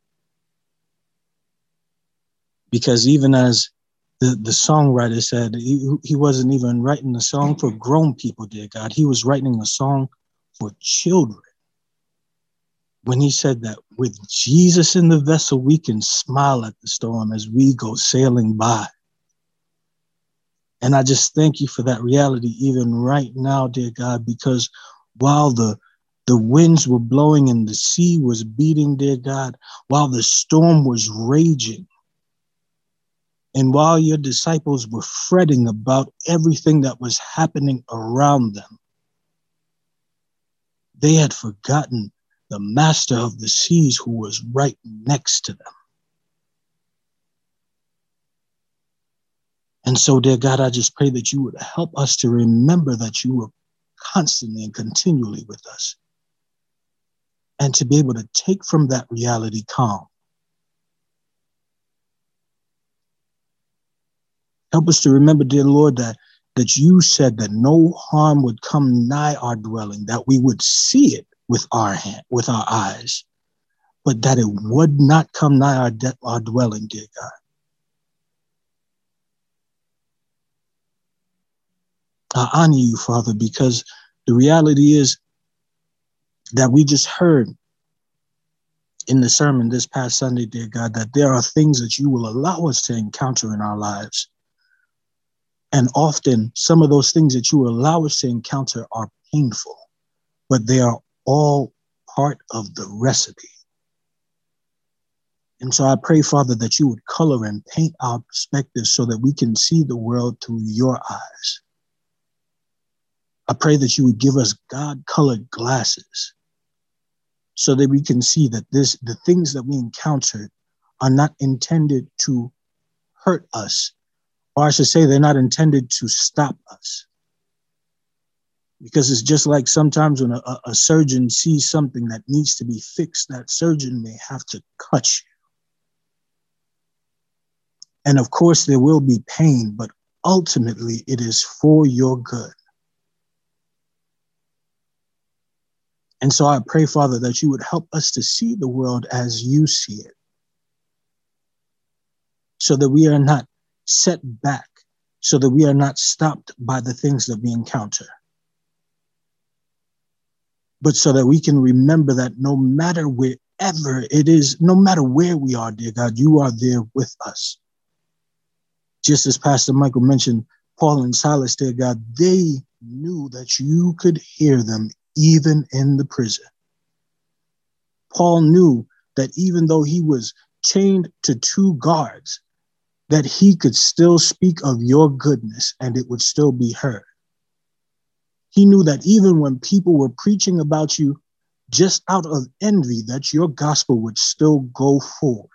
Because even as the, the songwriter said, he, he wasn't even writing a song for grown people, dear God. He was writing a song for children. When he said that with Jesus in the vessel, we can smile at the storm as we go sailing by. And I just thank you for that reality even right now, dear God, because while the the winds were blowing and the sea was beating, dear God, while the storm was raging, and while your disciples were fretting about everything that was happening around them, they had forgotten the master of the seas who was right next to them. And so, dear God, I just pray that you would help us to remember that you were constantly and continually with us, and to be able to take from that reality calm. Help us to remember, dear Lord, that, that you said that no harm would come nigh our dwelling, that we would see it with our hand, with our eyes, but that it would not come nigh our, de- our dwelling, dear God. I honor you, Father, because the reality is that we just heard in the sermon this past Sunday, dear God, that there are things that you will allow us to encounter in our lives. And often some of those things that you allow us to encounter are painful, but they are all part of the recipe. And so I pray, Father, that you would color and paint our perspective so that we can see the world through your eyes. I pray that you would give us God-colored glasses so that we can see that this, the things that we encounter are not intended to hurt us, or I should say they're not intended to stop us. Because it's just like sometimes when a, a surgeon sees something that needs to be fixed, that surgeon may have to cut you. And of course, there will be pain, but ultimately it is for your good. And so I pray, Father, that you would help us to see the world as you see it, so that we are not set back, so that we are not stopped by the things that we encounter, but so that we can remember that no matter wherever it is, no matter where we are, dear God, you are there with us. Just as Pastor Michael mentioned, Paul and Silas, dear God, they knew that you could hear them even in the prison. Paul knew that even though he was chained to two guards, that he could still speak of your goodness and it would still be heard. He knew that even when people were preaching about you just out of envy, that your gospel would still go forward.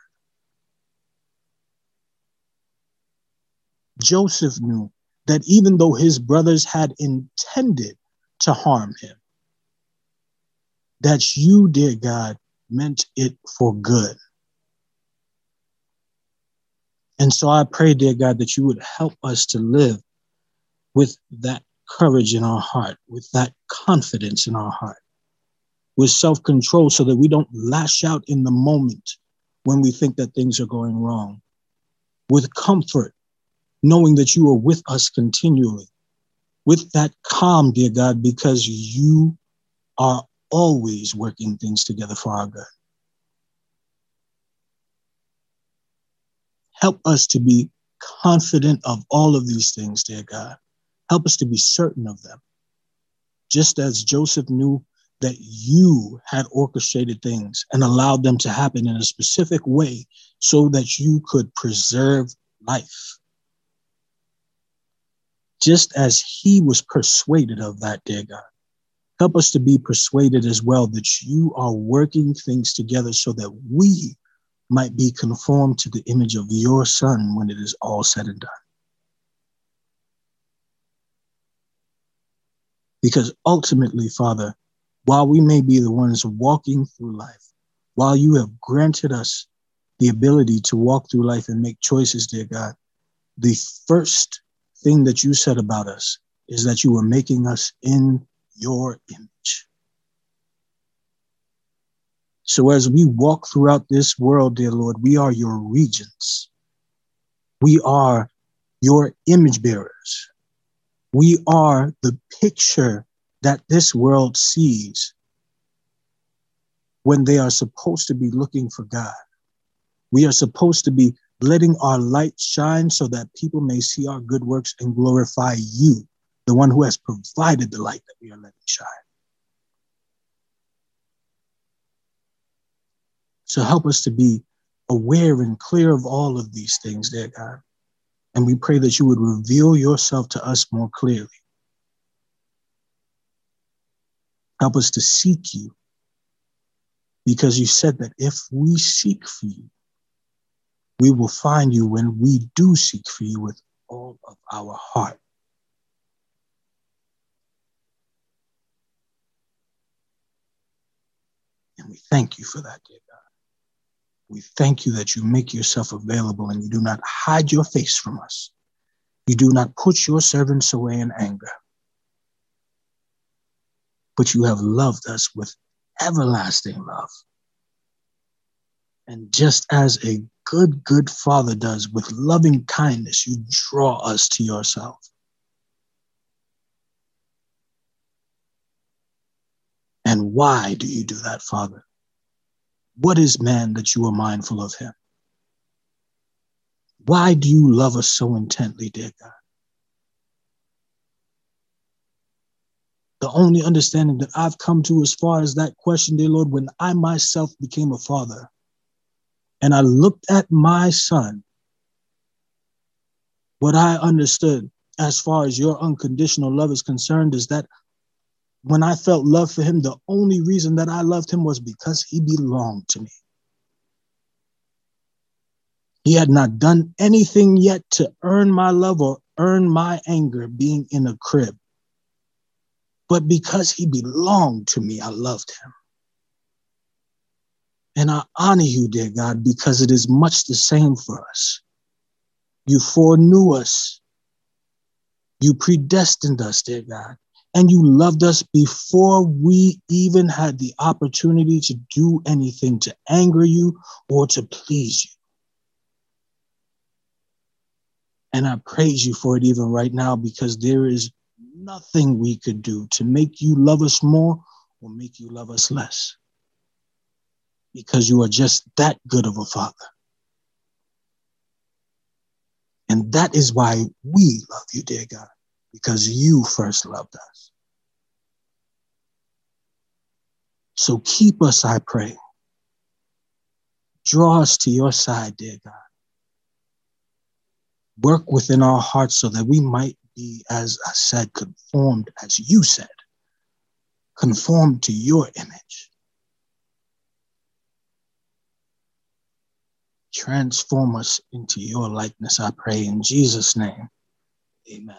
Joseph knew that even though his brothers had intended to harm him, that you, dear God, meant it for good. And so I pray, dear God, that you would help us to live with that courage in our heart, with that confidence in our heart, with self-control so that we don't lash out in the moment when we think that things are going wrong, with comfort, knowing that you are with us continually, with that calm, dear God, because you are always working things together for our good. Help us to be confident of all of these things, dear God. Help us to be certain of them. Just as Joseph knew that you had orchestrated things and allowed them to happen in a specific way so that you could preserve life. Just as he was persuaded of that, dear God. Help us to be persuaded as well that you are working things together so that we might be conformed to the image of your Son when it is all said and done. Because ultimately, Father, while we may be the ones walking through life, while you have granted us the ability to walk through life and make choices, dear God, the first thing that you said about us is that you were making us in your image. So as we walk throughout this world, dear Lord, we are your regents. We are your image bearers. We are the picture that this world sees when they are supposed to be looking for God. We are supposed to be letting our light shine so that people may see our good works and glorify you, the one who has provided the light that we are letting shine. So help us to be aware and clear of all of these things, dear God. And we pray that you would reveal yourself to us more clearly. Help us to seek you, because you said that if we seek for you, we will find you when we do seek for you with all of our heart. And we thank you for that, dear God. We thank you that you make yourself available and you do not hide your face from us. You do not put your servants away in anger, but you have loved us with everlasting love. And just as a good, good father does with loving kindness, you draw us to yourself. And why do you do that, Father? What is man that you are mindful of him? Why do you love us so intently, dear God? The only understanding that I've come to as far as that question, dear Lord, when I myself became a father and I looked at my son, what I understood as far as your unconditional love is concerned is that when I felt love for him, the only reason that I loved him was because he belonged to me. He had not done anything yet to earn my love or earn my anger being in a crib. But because he belonged to me, I loved him. And I honor you, dear God, because it is much the same for us. You foreknew us. You predestined us, dear God. And you loved us before we even had the opportunity to do anything to anger you or to please you. And I praise you for it even right now, because there is nothing we could do to make you love us more or make you love us less. Because you are just that good of a father. And that is why we love you, dear God, because you first loved us. So keep us, I pray. Draw us to your side, dear God. Work within our hearts so that we might be, as I said, conformed, as you said, conformed to your image. Transform us into your likeness, I pray in Jesus' name. Amen.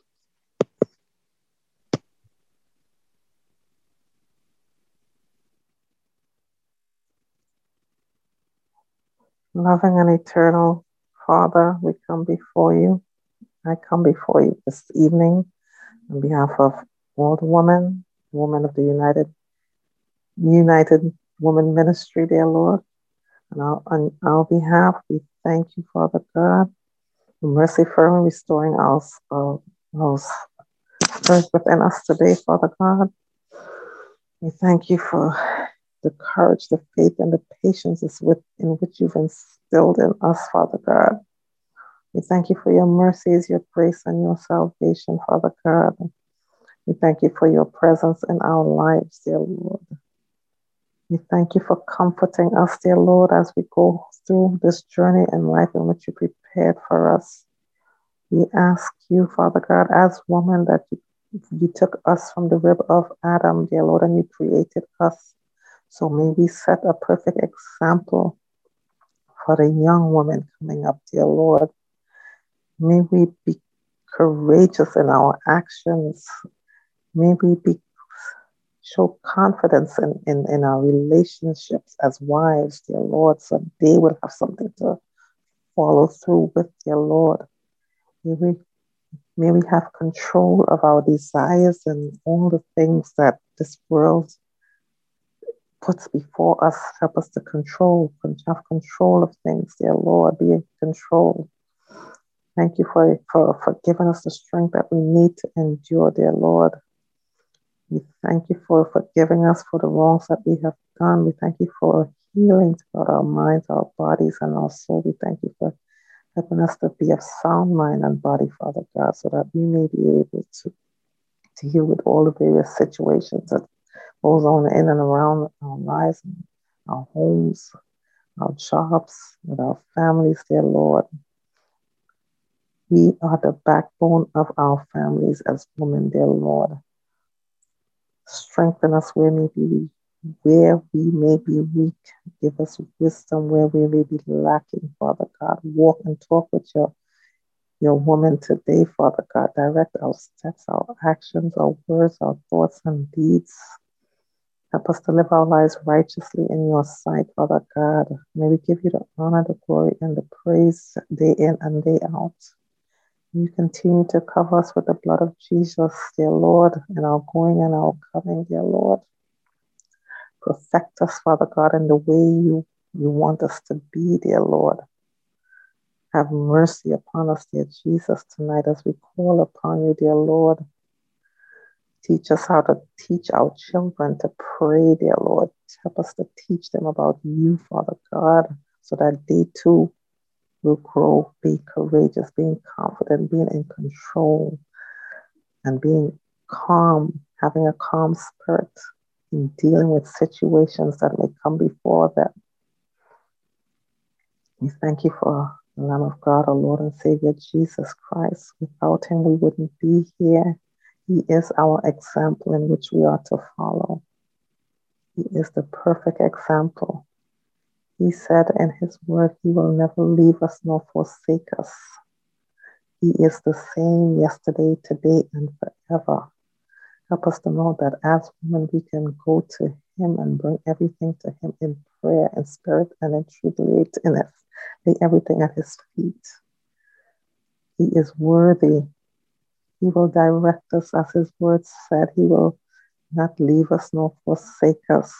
Loving and eternal Father, we come before you. I come before you this evening on behalf of all the women, women of the United United Woman Ministry, dear Lord. And our, on our behalf, we thank you, Father God, for mercy for restoring our, uh, our spirit within us today, Father God. We thank you for the courage, the faith, and the patience is with, in which you've instilled in us, Father God. We thank you for your mercies, your grace, and your salvation, Father God. We thank you for your presence in our lives, dear Lord. We thank you for comforting us, dear Lord, as we go through this journey in life in which you prepared for us. We ask you, Father God, as women, that you, you took us from the rib of Adam, dear Lord, and you created us. So may we set a perfect example for the young women coming up, dear Lord. May we be courageous in our actions. May we be show confidence in, in, in our relationships as wives, dear Lord, so they will have something to follow through with, dear Lord. May we, may we have control of our desires and all the things that this world puts before us. Help us to control, have control of things, dear Lord. Be in control. Thank you for, for, for giving us the strength that we need to endure, dear Lord. We thank you for forgiving us for the wrongs that we have done. We thank you for healing throughout our minds, our bodies, and our soul. We thank you for helping us to be of sound mind and body, Father God, so that we may be able to, to deal with all the various situations that goes on in and around our lives, our homes, our jobs, with our families, dear Lord. We are the backbone of our families as women, dear Lord. Strengthen us where may be where we may be weak. Give us wisdom where we may be lacking, Father God. Walk and talk with your, your woman today, Father God. Direct our steps, our actions, our words, our thoughts and deeds. Help us to live our lives righteously in your sight, Father God. May we give you the honor, the glory, and the praise day in and day out. You continue to cover us with the blood of Jesus, dear Lord, in our going and our coming, dear Lord. Perfect us, Father God, in the way you, you want us to be, dear Lord. Have mercy upon us, dear Jesus, tonight as we call upon you, dear Lord. Teach us how to teach our children to pray, dear Lord. Help us to teach them about you, Father God, so that they too will grow, be courageous, being confident, being in control, and being calm, having a calm spirit in dealing with situations that may come before them. We thank you for the Lamb of God, our Lord and Savior, Jesus Christ. Without him, we wouldn't be here. He is our example in which we are to follow. He is the perfect example. He said in his word, he will never leave us nor forsake us. He is the same yesterday, today, and forever. Help us to know that as women, we can go to him and bring everything to him in prayer, in spirit, and in truth. Lay it in it. Lay everything at his feet. He is worthy. He will direct us as his word said. He will not leave us nor forsake us.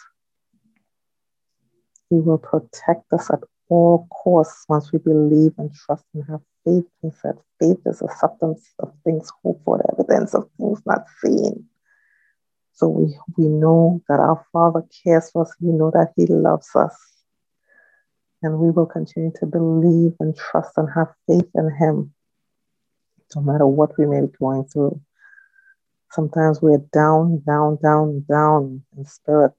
He will protect us at all costs once we believe and trust and have faith. He said faith is a substance of things hoped for, the evidence of things not seen. So we, we know that our Father cares for us. We know that he loves us. And we will continue to believe and trust and have faith in him, no matter what we may be going through. Sometimes we're down, down, down, down in spirit.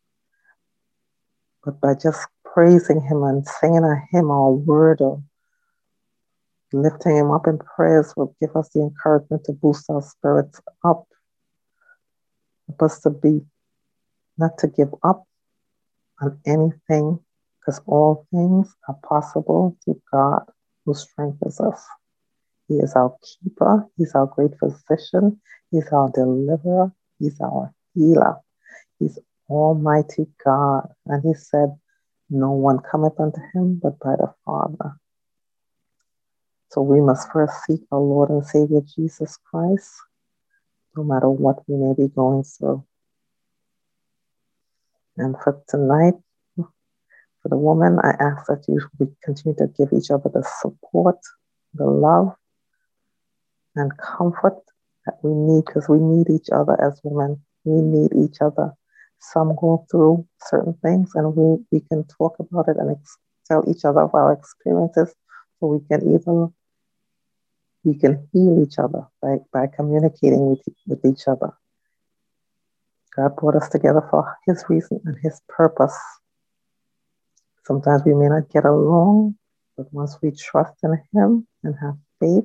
But by just praising him and singing a hymn or a word or lifting him up in prayers will give us the encouragement to boost our spirits up. Help us to be, not to give up on anything, because all things are possible through God who strengthens us. He is our keeper. He's our great physician. He's our deliverer. He's our healer. He's Almighty God. And he said, no one cometh unto him but by the Father. So we must first seek our Lord and Savior Jesus Christ, no matter what we may be going through. And for tonight, for the woman, I ask that you we continue to give each other the support, the love, and comfort that we need, because we need each other as women. We need each other. Some go through certain things and we, we can talk about it and ex- tell each other of our experiences, so we can either we can heal each other by, by communicating with, with each other. God brought us together for his reason and his purpose. Sometimes we may not get along, but once we trust in him and have faith,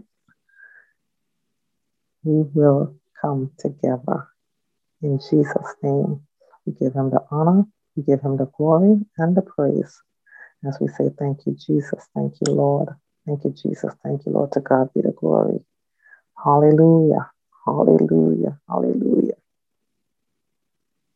we will come together. In Jesus' name, we give him the honor, we give him the glory and the praise. As we say, thank you, Jesus. Thank you, Lord. Thank you, Jesus. Thank you, Lord. To God be the glory. Hallelujah. Hallelujah. Hallelujah.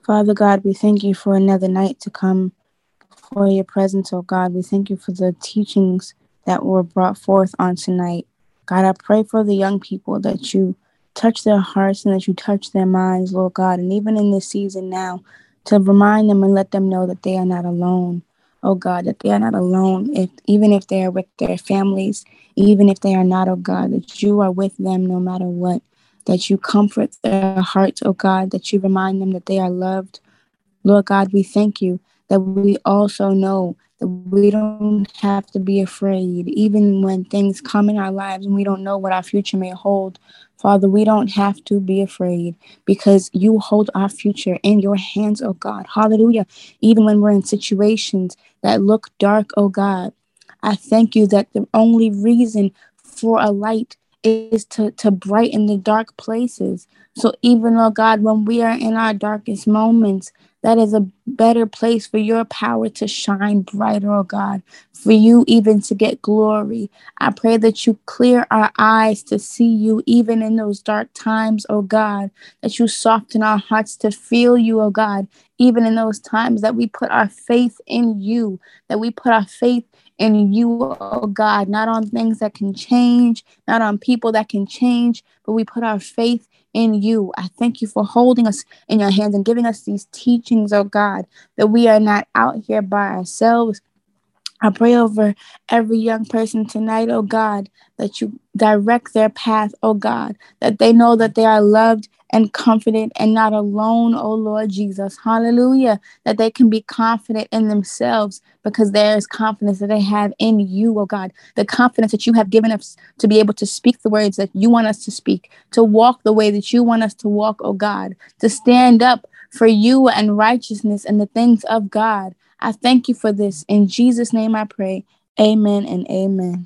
Father God, we thank you for another night to come for your presence, oh God. We thank you for the teachings that were brought forth on tonight. God, I pray for the young people that you touch their hearts and that you touch their minds, Lord God, and even in this season now, to remind them and let them know that they are not alone. Oh God, that they are not alone, if even if they are with their families, even if they are not, oh God, that you are with them no matter what, that you comfort their hearts, oh God, that you remind them that they are loved. Lord God, we thank you that we also know that we don't have to be afraid, even when things come in our lives and we don't know what our future may hold. Father, we don't have to be afraid because you hold our future in your hands, oh God. Hallelujah. Even when we're in situations that look dark, oh God, I thank you that the only reason for a light is to, to brighten the dark places. So even, oh God, when we are in our darkest moments, that is a better place for your power to shine brighter, oh God, for you even to get glory. I pray that you clear our eyes to see you even in those dark times, oh God, that you soften our hearts to feel you, oh God, even in those times that we put our faith in you, that we put our faith in you, oh God, not on things that can change, not on people that can change, but we put our faith in you. I thank you for holding us in your hands and giving us these teachings, oh God, that we are not out here by ourselves. I pray over every young person tonight, oh God, that you direct their path, oh God, that they know that they are loved and comforted and not alone, oh Lord Jesus. Hallelujah. That they can be confident in themselves because there is confidence that they have in you, oh God. The confidence that you have given us to be able to speak the words that you want us to speak, to walk the way that you want us to walk, oh God, to stand up for you and righteousness and the things of God. I thank you for this. In Jesus' name I pray. Amen and amen.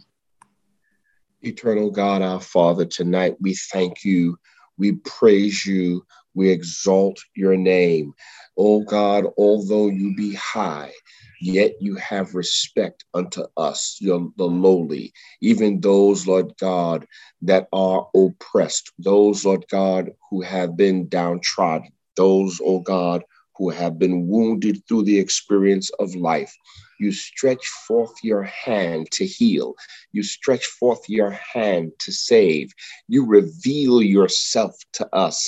Eternal God, our Father, tonight we thank you. We praise you. We exalt your name. Oh God, although you be high, yet you have respect unto us, your, the lowly, even those, Lord God, that are oppressed, those, Lord God, who have been downtrodden, those, oh God, who have been wounded through the experience of life. You stretch forth your hand to heal. You stretch forth your hand to save. You reveal yourself to us.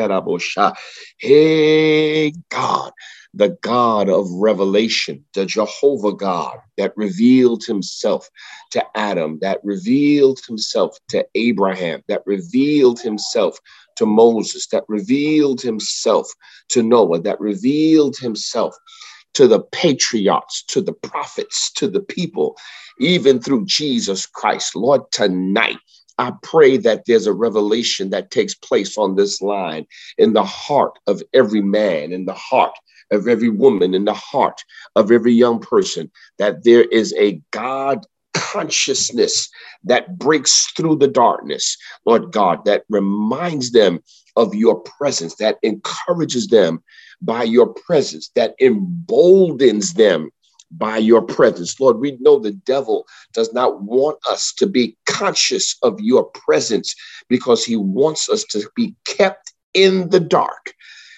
Hey, God, the God of revelation, the Jehovah God that revealed himself to Adam, that revealed himself to Abraham, that revealed himself to Moses, that revealed himself to Noah, that revealed himself to the patriarchs, to the prophets, to the people, even through Jesus Christ. Lord, tonight, I pray that there's a revelation that takes place on this line in the heart of every man, in the heart of every woman, in the heart of every young person, that there is a God consciousness that breaks through the darkness, Lord God, that reminds them of your presence, that encourages them by your presence, that emboldens them by your presence. Lord, we know the devil does not want us to be conscious of your presence because he wants us to be kept in the dark.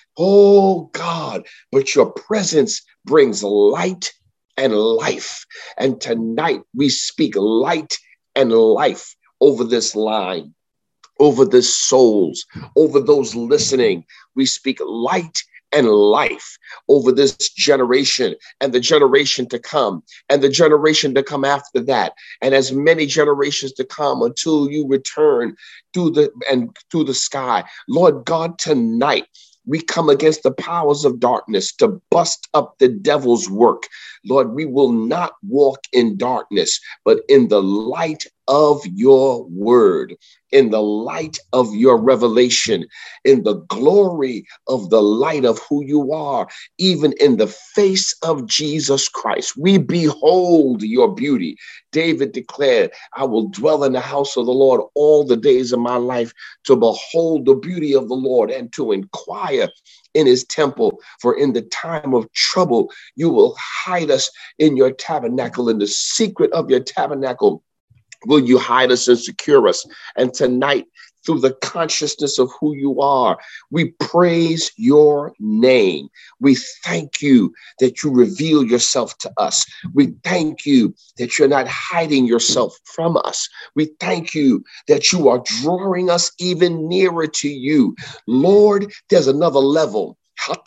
Oh God, but your presence brings light and life. And tonight we speak light and life over this line, over the souls, over those listening. We speak light and life over this generation and the generation to come and the generation to come after that. And as many generations to come until you return through the and through the sky. Lord God, tonight, we come against the powers of darkness to bust up the devil's work. Lord, we will not walk in darkness, but in the light of your word, in the light of your revelation, in the glory of the light of who you are, even in the face of Jesus Christ. We behold your beauty. David declared, I will dwell in the house of the Lord all the days of my life to behold the beauty of the Lord and to inquire in his temple. For in the time of trouble, you will hide us in your tabernacle, in the secret of your tabernacle will you hide us and secure us. And tonight, through the consciousness of who you are. We praise your name. We thank you that you reveal yourself to us. We thank you that you're not hiding yourself from us. We thank you that you are drawing us even nearer to you. Lord, there's another level.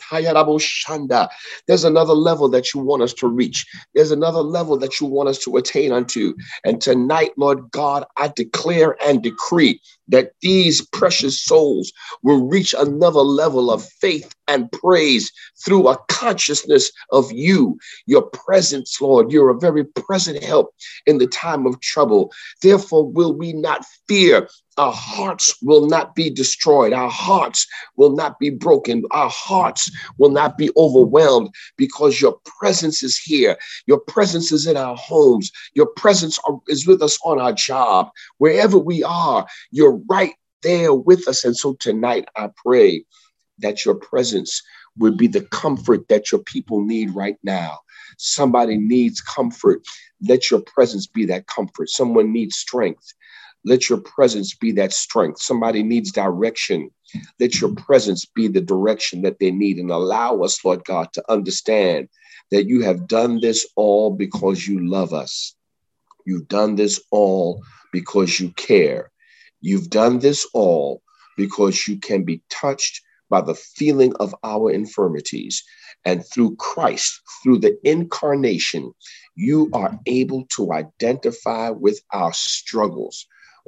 There's another level that you want us to reach. There's another level that you want us to attain unto. And tonight, Lord God, I declare and decree that these precious souls will reach another level of faith and praise through a consciousness of you, your presence, Lord. You're a very present help in the time of trouble. Therefore, will we not fear. Our hearts will not be destroyed. Our hearts will not be broken. Our hearts will not be overwhelmed because your presence is here. Your presence is in our homes. Your presence is with us on our job. Wherever we are, you're right there with us. And so tonight, I pray that your presence would be the comfort that your people need right now. Somebody needs comfort. Let your presence be that comfort. Someone needs strength. Let your presence be that strength. Somebody needs direction. Let your presence be the direction that they need, and allow us, Lord God, to understand that you have done this all because you love us. You've done this all because you care. You've done this all because you can be touched by the feeling of our infirmities. And through Christ, through the incarnation, you are able to identify with our struggles.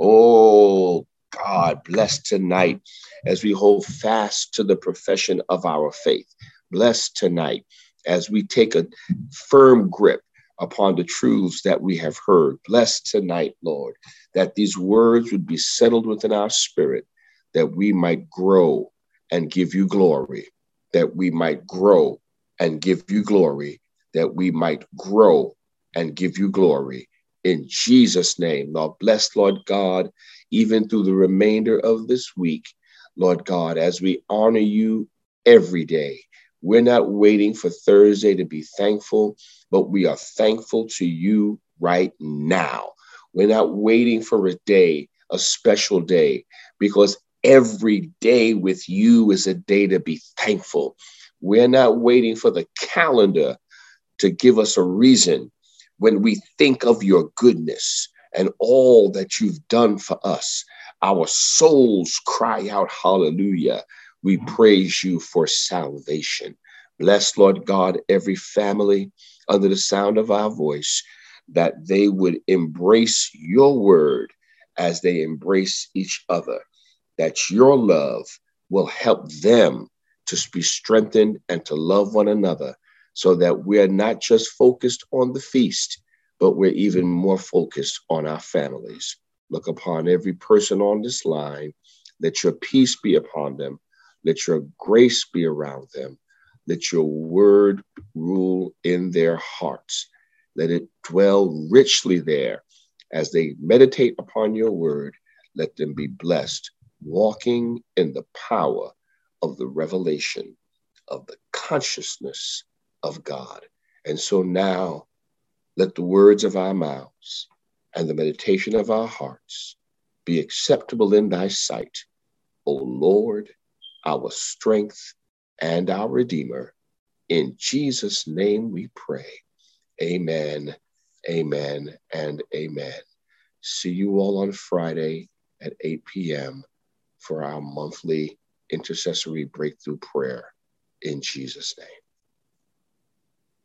Oh, God, bless tonight as we hold fast to the profession of our faith. Bless tonight as we take a firm grip upon the truths that we have heard. Bless tonight, Lord, that these words would be settled within our spirit, that we might grow and give you glory, that we might grow and give you glory, that we might grow and give you glory. In Jesus' name, Lord, bless, Lord God, even through the remainder of this week, Lord God, as we honor you every day. We're not waiting for Thursday to be thankful, but we are thankful to you right now. We're not waiting for a day, a special day, because every day with you is a day to be thankful. We're not waiting for the calendar to give us a reason. When we think of your goodness and all that you've done for us, our souls cry out, hallelujah. We praise you for salvation. Bless, Lord God, every family under the sound of our voice, that they would embrace your word as they embrace each other, that your love will help them to be strengthened and to love one another, so that we're not just focused on the feast, but we're even more focused on our families. Look upon every person on this line. Let your peace be upon them. Let your grace be around them. Let your word rule in their hearts. Let it dwell richly there. As they meditate upon your word, let them be blessed, walking in the power of the revelation of the consciousness of God. And so now, let the words of our mouths and the meditation of our hearts be acceptable in thy sight, O Lord, our strength and our Redeemer. In Jesus' name we pray. Amen, amen, and amen. See you all on Friday at eight p.m. for our monthly intercessory breakthrough prayer in Jesus' name.